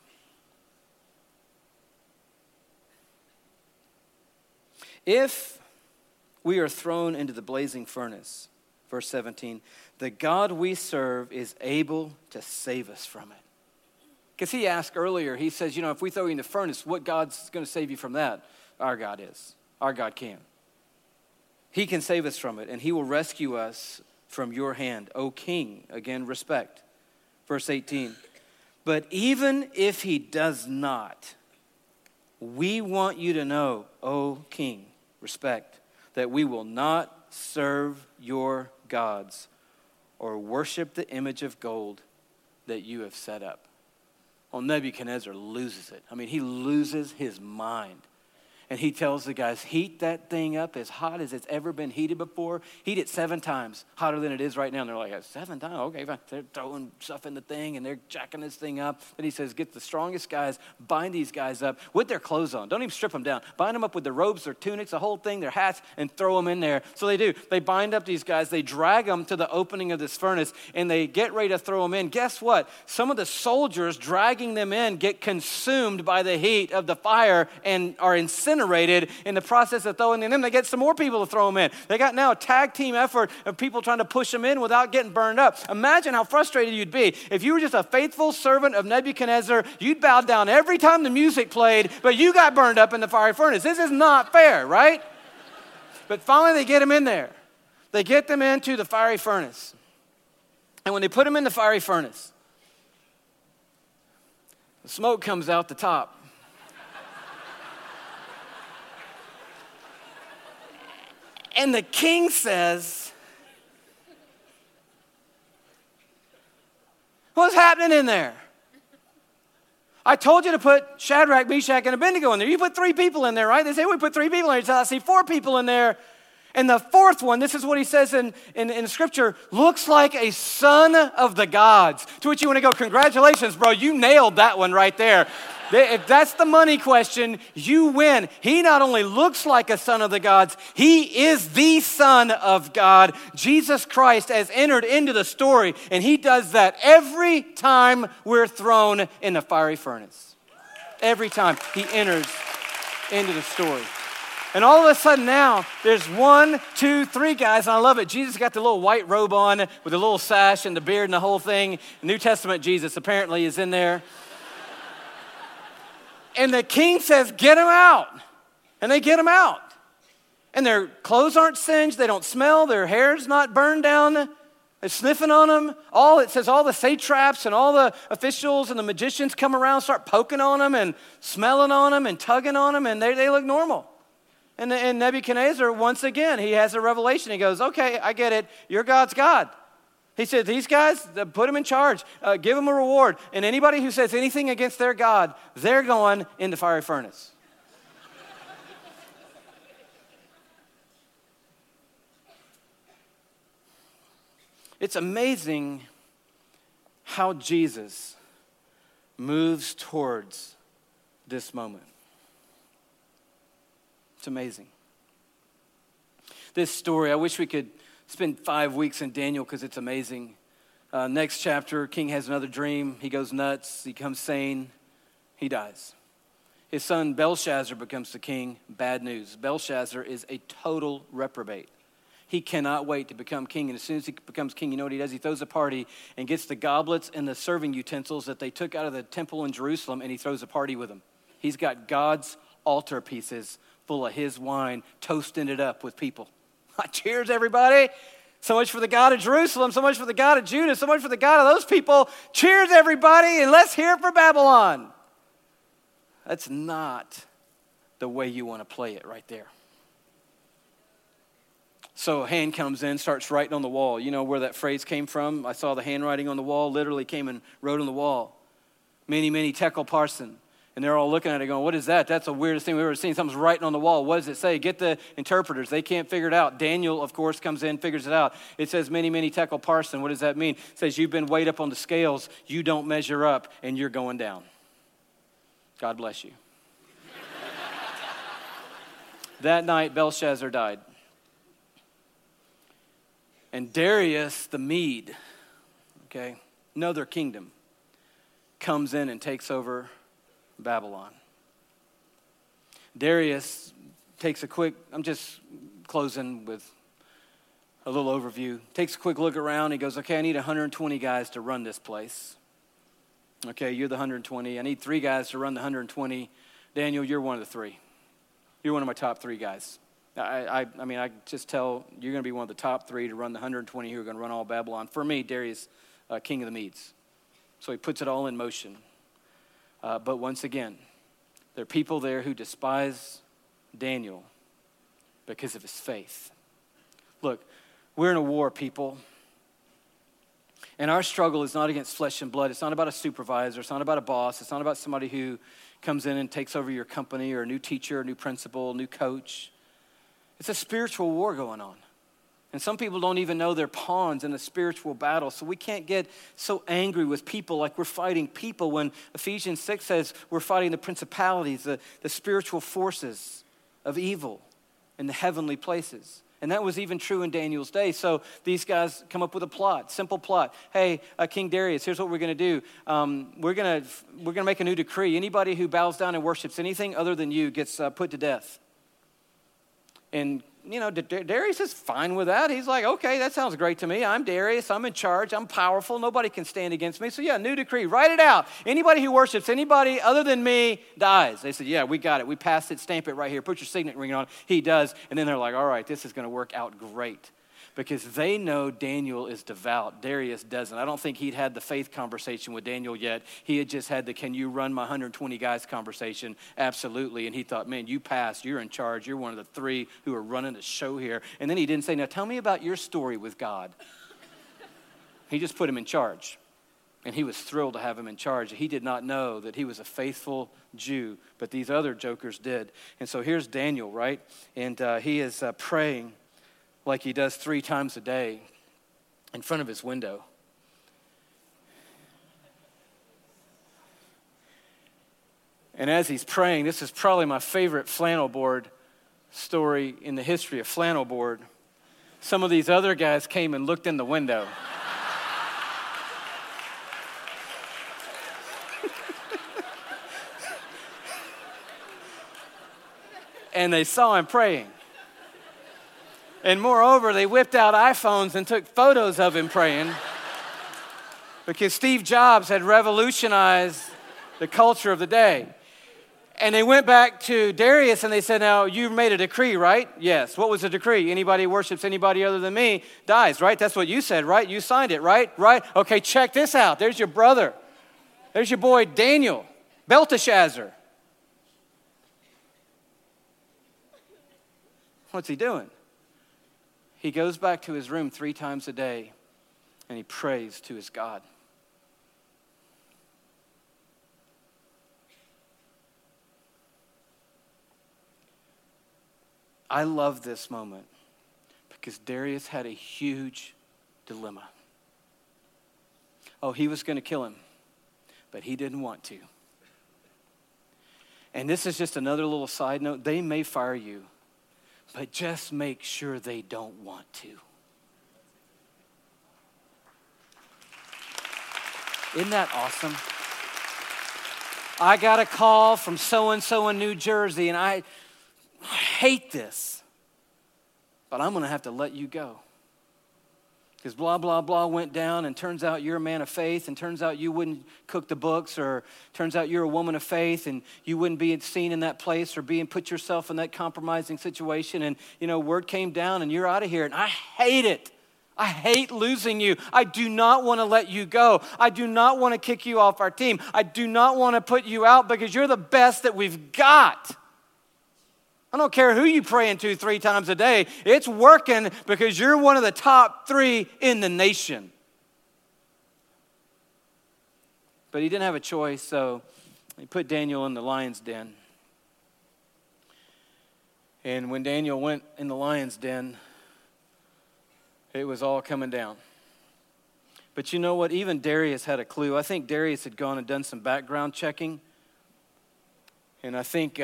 If we are thrown into the blazing furnace, verse 17, the God we serve is able to save us from it. Because he asked earlier, he says, if we throw you in the furnace, what God's going to save you from that? Our God is. Our God can. He can save us from it, and he will rescue us from your hand, O king. Again, respect. Verse 18, but even if he does not, we want you to know, O king, respect, that we will not serve your gods or worship the image of gold that you have set up. Well, Nebuchadnezzar loses it. He loses his mind. And he tells the guys, heat that thing up as hot as it's ever been heated before. Heat it 7 times hotter than it is right now. And they're like, 7 times? Okay, fine. They're throwing stuff in the thing and they're jacking this thing up. Then he says, get the strongest guys, bind these guys up with their clothes on. Don't even strip them down. Bind them up with their robes, their tunics, the whole thing, their hats, and throw them in there. So they do. They bind up these guys. They drag them to the opening of this furnace and they get ready to throw them in. Guess what? Some of the soldiers dragging them in get consumed by the heat of the fire and are incinerated in the process of throwing them in. They get some more people to throw them in. They got now a tag team effort of people trying to push them in without getting burned up. Imagine how frustrated you'd be if you were just a faithful servant of Nebuchadnezzar. You'd bow down every time the music played, but you got burned up in the fiery furnace. This is not fair, right? But finally they get them in there. They get them into the fiery furnace. And when they put them in the fiery furnace, the smoke comes out the top. And the king says, what's happening in there? I told you to put Shadrach, Meshach, and Abednego in there. You put 3 people in there, right? They say, we put 3 people in there. He said, I see 4 people in there. And the 4th one, this is what he says in Scripture, looks like a son of the gods. To which you want to go, congratulations, bro. You nailed that one right there. If that's the money question, you win. He not only looks like a son of the gods, he is the Son of God. Jesus Christ has entered into the story, and he does that every time we're thrown in the fiery furnace. Every time he enters into the story. And all of a sudden now, there's 1, 2, 3 guys, and I love it. Jesus got the little white robe on with the little sash and the beard and the whole thing. New Testament Jesus apparently is in there. And the king says, get them out. And they get them out. And their clothes aren't singed. They don't smell. Their hair's not burned down. They're sniffing on them. It says all the satraps and all the officials and the magicians come around, start poking on them and smelling on them and tugging on them, and they look normal. And Nebuchadnezzar, once again, he has a revelation. He goes, okay, I get it. Your God's God. He said, these guys, put them in charge. Give them a reward. And anybody who says anything against their God, they're going in the fiery furnace. It's amazing how Jesus moves towards this moment. It's amazing. This story, I wish we could spend 5 weeks in Daniel because it's amazing. Next chapter, king has another dream. He goes nuts. He becomes sane. He dies. His son Belshazzar becomes the king. Bad news. Belshazzar is a total reprobate. He cannot wait to become king. And as soon as he becomes king, you know what he does? He throws a party and gets the goblets and the serving utensils that they took out of the temple in Jerusalem, and he throws a party with them. He's got God's altar pieces full of his wine, toasting it up with people. Cheers, everybody. So much for the God of Jerusalem, so much for the God of Judah, so much for the God of those people. Cheers, everybody, and let's hear it for Babylon. That's not the way you want to play it right there. So a hand comes in, starts writing on the wall. You know where that phrase came from? I saw the handwriting on the wall, literally came and wrote on the wall. Mene, mene, tekel, parsin. And they're all looking at it going, what is that? That's the weirdest thing we've ever seen. Something's writing on the wall. What does it say? Get the interpreters. They can't figure it out. Daniel, of course, comes in, figures it out. It says, mene, mene, tekel, parsin. What does that mean? It says, you've been weighed up on the scales. You don't measure up, and you're going down. God bless you. That night, Belshazzar died. And Darius the Mede, another kingdom, comes in and takes over Babylon. Darius takes I'm just closing with a little overview. Takes a quick look around. He goes, okay, I need 120 guys to run this place. Okay, you're the 120. I need 3 guys to run the 120. Daniel, you're one of the 3. You're one of my top 3 guys. I just tell you're going to be one of the top 3 to run the 120 who are going to run all Babylon. For me, Darius, king of the Medes. So he puts it all in motion. But once again, there are people there who despise Daniel because of his faith. Look, we're in a war, people. And our struggle is not against flesh and blood. It's not about a supervisor. It's not about a boss. It's not about somebody who comes in and takes over your company, or a new teacher, a new principal, a new coach. It's a spiritual war going on. And some people don't even know they're pawns in a spiritual battle. So we can't get so angry with people like we're fighting people when Ephesians 6 says we're fighting the principalities, the spiritual forces of evil in the heavenly places. And that was even true in Daniel's day. So these guys come up with a plot, simple plot. Hey, King Darius, here's what we're going to do. We're going to make a new decree. Anybody who bows down and worships anything other than you gets put to death. And Darius is fine with that. He's like, okay, that sounds great to me. I'm Darius. I'm in charge. I'm powerful. Nobody can stand against me. So yeah, new decree. Write it out. Anybody who worships anybody other than me dies. They said, yeah, we got it. We passed it. Stamp it right here. Put your signet ring on. He does. And then they're like, all right, this is going to work out great. Because they know Daniel is devout. Darius doesn't. I don't think he'd had the faith conversation with Daniel yet. He had just had the can you run my 120 guys conversation. Absolutely. And he thought, man, you passed. You're in charge. You're one of the three who are running the show here. And then he didn't say, now tell me about your story with God. He just put him in charge. And he was thrilled to have him in charge. He did not know that he was a faithful Jew, but these other jokers did. And so here's Daniel, right? And he is praying like he does 3 times a day in front of his window. And as he's praying, this is probably my favorite flannel board story in the history of flannel board. Some of these other guys came and looked in the window. And they saw him praying. And moreover, they whipped out iPhones and took photos of him praying because Steve Jobs had revolutionized the culture of the day. And they went back to Darius and they said, now, you made a decree, right? Yes. What was the decree? Anybody who worships anybody other than me dies, right? That's what you said, right? You signed it, right? Right? Okay, check this out. There's your brother. There's your boy Daniel, Belteshazzar. What's he doing? He goes back to his room 3 times a day and he prays to his God. I love this moment because Darius had a huge dilemma. Oh, he was going to kill him, but he didn't want to. And this is just another little side note. They may fire you, but just make sure they don't want to. Isn't that awesome? I got a call from so-and-so in New Jersey, and I hate this, but I'm going to have to let you go. Because blah, blah, blah went down, and turns out you're a man of faith, and turns out you wouldn't cook the books, or turns out you're a woman of faith, and you wouldn't be seen in that place or put yourself in that compromising situation, and, word came down, and you're out of here, and I hate it. I hate losing you. I do not want to let you go. I do not want to kick you off our team. I do not want to put you out because you're the best that we've got. I don't care who you praying to 3 times a day. It's working because you're one of the top 3 in the nation. But he didn't have a choice, so he put Daniel in the lion's den. And when Daniel went in the lion's den, it was all coming down. But you know what? Even Darius had a clue. I think Darius had gone and done some background checking. And I think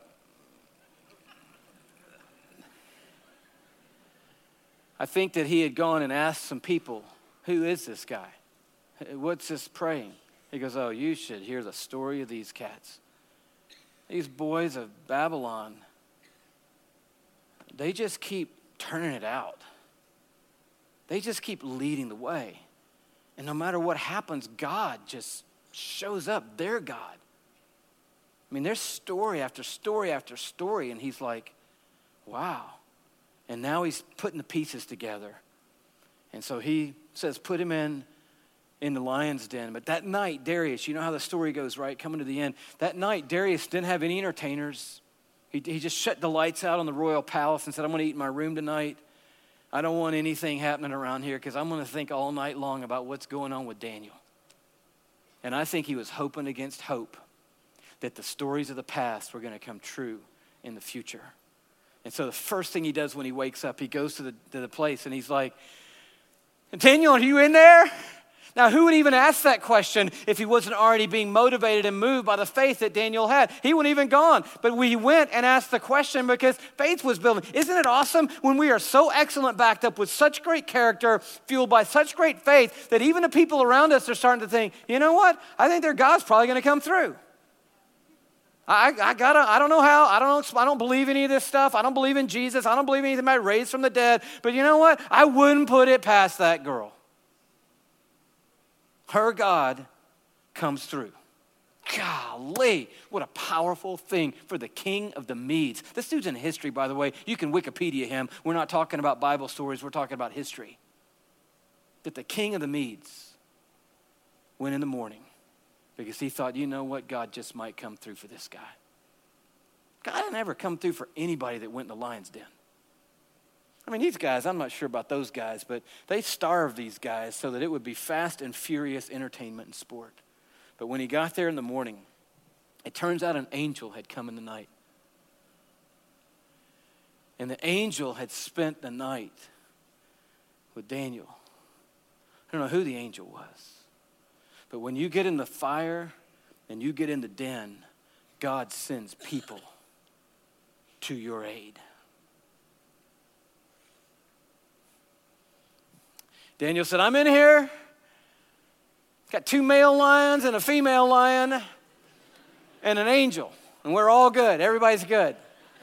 that he had gone and asked some people, who is this guy? What's this praying? He goes, oh, you should hear the story of these cats. These boys of Babylon, they just keep turning it out. They just keep leading the way. And no matter what happens, God just shows up. They're God. I mean, there's story after story after story, and he's like, wow. And now he's putting the pieces together. And so he says, put him in the lion's den. But that night, Darius, you know how the story goes, right? Coming to the end. That night, Darius didn't have any entertainers. He just shut the lights out on the royal palace and said, I'm going to eat in my room tonight. I don't want anything happening around here because I'm going to think all night long about what's going on with Daniel. And I think he was hoping against hope that the stories of the past were going to come true in the future. And so the first thing he does when he wakes up, he goes to the place and he's like, Daniel, are you in there? Now, who would even ask that question if he wasn't already being motivated and moved by the faith that Daniel had? He wouldn't even gone. But we went and asked the question because faith was building. Isn't it awesome when we are so excellent, backed up with such great character, fueled by such great faith, that even the people around us are starting to think, you know what? I think their God's probably going to come through. I don't know how, I don't believe any of this stuff. I don't believe in Jesus. I don't believe anything about raised from the dead. But you know what? I wouldn't put it past that girl. Her God comes through. Golly, what a powerful thing for the king of the Medes. This dude's in history, by the way. You can Wikipedia him. We're not talking about Bible stories. We're talking about history. That the king of the Medes went in the morning because he thought, you know what, God just might come through for this guy. God didn't ever come through for anybody that went in the lion's den. I mean, these guys, I'm not sure about those guys, but they starved these guys so that it would be fast and furious entertainment and sport. But when he got there in the morning, it turns out an angel had come in the night. And the angel had spent the night with Daniel. I don't know who the angel was. But when you get in the fire and you get in the den, God sends people to your aid. Daniel said, I'm in here. Got 2 male lions and a female lion and an angel. And we're all good. Everybody's good.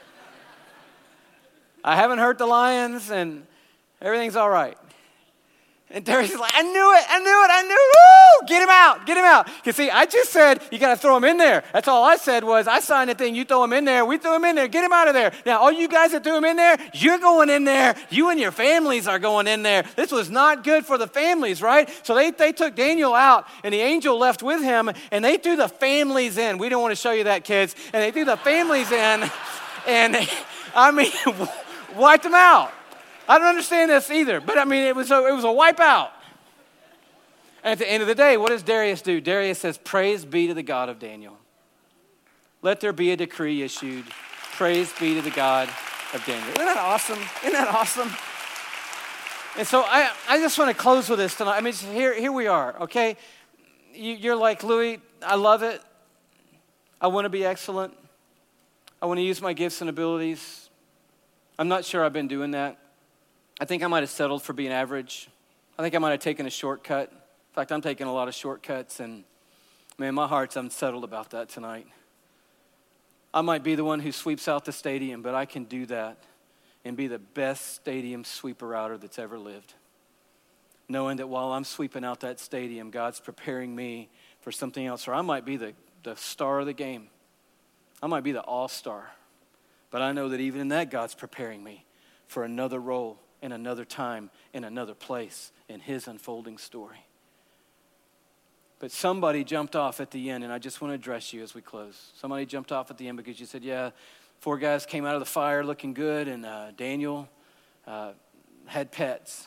I haven't hurt the lions and everything's all right. And Darius is like, I knew it. Woo! Get him out. Because see, I just said, you got to throw him in there. That's all I said was, I signed the thing, you throw him in there. We threw him in there. Get him out of there. Now, all you guys that threw him in there, you're going in there. You and your families are going in there. This was not good for the families, right? So they took Daniel out, and the angel left with him, and they threw the families in. We don't want to show you that, kids. And they threw the families in, and I mean, wiped them out. I don't understand this either, but I mean, it was a wipeout. And at the end of the day, what does Darius do? Darius says, praise be to the God of Daniel. Let there be a decree issued. Praise be to the God of Daniel. Isn't that awesome? And so I just want to close with this tonight. I mean, here we are, okay? You're like, Louis, I love it. I want to be excellent. I want to use my gifts and abilities. I'm not sure I've been doing that. I think I might have settled for being average. I think I might have taken a shortcut. In fact, I'm taking a lot of shortcuts, and man, my heart's unsettled about that tonight. I might be the one who sweeps out the stadium, but I can do that and be the best stadium sweeper-outer that's ever lived. Knowing that while I'm sweeping out that stadium, God's preparing me for something else. Or I might be the star of the game. I might be the all-star. But I know that even in that, God's preparing me for another role, in another time, in another place, in his unfolding story. But somebody jumped off at the end, and I just want to address you as we close. Somebody jumped off at the end because you said, yeah, 4 guys came out of the fire looking good, and Daniel had pets.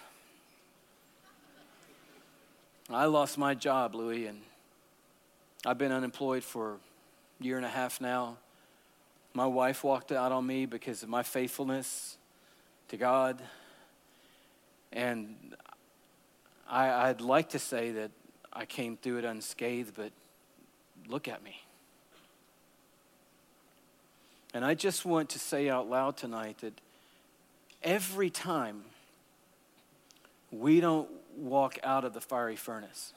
I lost my job, Louis, and I've been unemployed for a year and a half now. My wife walked out on me because of my faithfulness to God. And I'd like to say that I came through it unscathed, but look at me. And I just want to say out loud tonight that every time we don't walk out of the fiery furnace,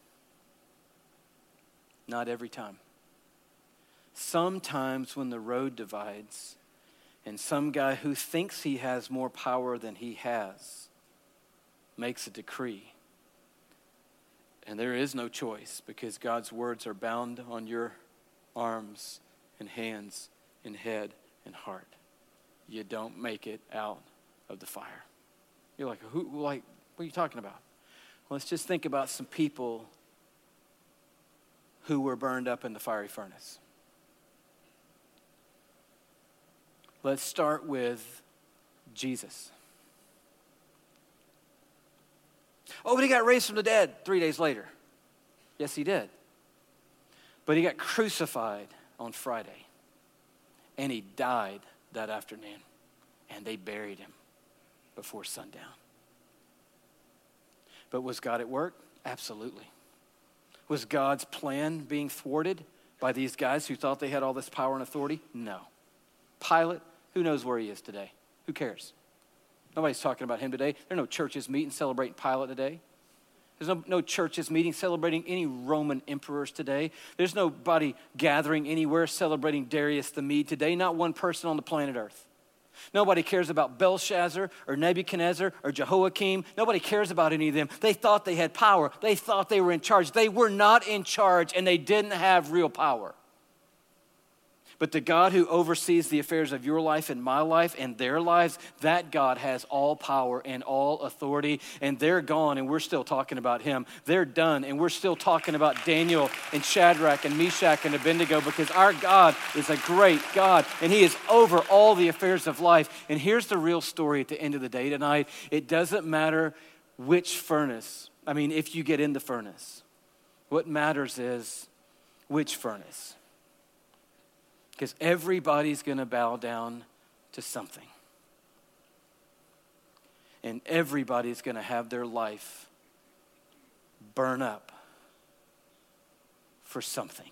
not every time. Sometimes when the road divides and some guy who thinks he has more power than he has makes a decree, and there is no choice because God's words are bound on your arms and hands and head and heart. You don't make it out of the fire. You're like, what are you talking about? Well, let's just think about some people who were burned up in the fiery furnace. Let's start with Jesus. Oh, but he got raised from the dead 3 days later. Yes, he did. But he got crucified on Friday. And he died that afternoon. And they buried him before sundown. But was God at work? Absolutely. Was God's plan being thwarted by these guys who thought they had all this power and authority? No. Pilate, who knows where he is today? Who cares? Nobody's talking about him today. There are no churches meeting celebrating Pilate today. There's no churches meeting celebrating any Roman emperors today. There's nobody gathering anywhere celebrating Darius the Mede today. Not one person on the planet Earth. Nobody cares about Belshazzar or Nebuchadnezzar or Jehoiakim. Nobody cares about any of them. They thought they had power. They thought they were in charge. They were not in charge, and they didn't have real power. But the God who oversees the affairs of your life and my life and their lives, that God has all power and all authority, and they're gone, and we're still talking about him. They're done, and we're still talking about Daniel and Shadrach and Meshach and Abednego, because our God is a great God, and he is over all the affairs of life. And here's the real story at the end of the day tonight. It doesn't matter which furnace. If you get in the furnace. What matters is which furnace. Because everybody's going to bow down to something. And everybody's going to have their life burn up for something.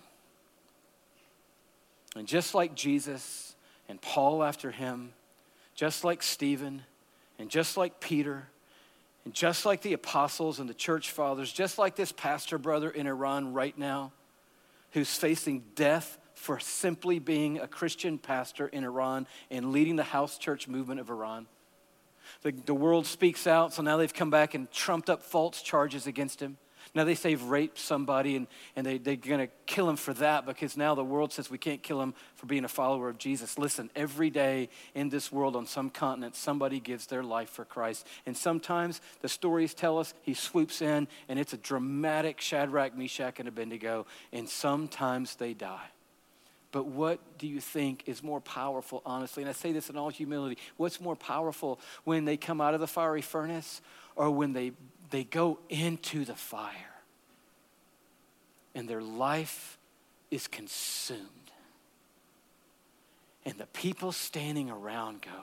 And just like Jesus and Paul after him, just like Stephen, and just like Peter, and just like the apostles and the church fathers, just like this pastor brother in Iran right now, who's facing death for simply being a Christian pastor in Iran and leading the house church movement of Iran. The world speaks out, so now they've come back and trumped up false charges against him. Now they say he's raped somebody, and they're going to kill him for that, because now the world says we can't kill him for being a follower of Jesus. Listen, every day in this world on some continent, somebody gives their life for Christ. And sometimes the stories tell us he swoops in, and it's a dramatic Shadrach, Meshach, and Abednego, and sometimes they die. But what do you think is more powerful, honestly? And I say this in all humility. What's more powerful, when they come out of the fiery furnace, or when they go into the fire and their life is consumed? And the people standing around go,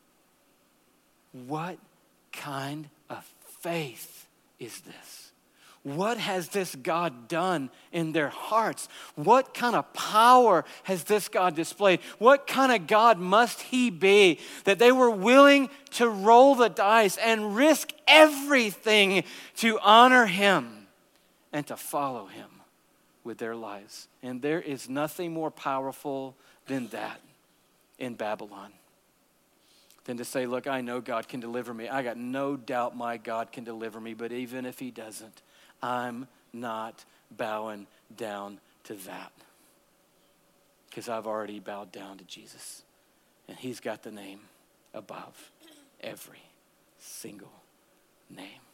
what kind of faith is this? What has this God done in their hearts? What kind of power has this God displayed? What kind of God must he be that they were willing to roll the dice and risk everything to honor him and to follow him with their lives? And there is nothing more powerful than that in Babylon, than to say, look, I know God can deliver me. I got no doubt my God can deliver me, but even if he doesn't, I'm not bowing down to that, because I've already bowed down to Jesus, and he's got the name above every single name.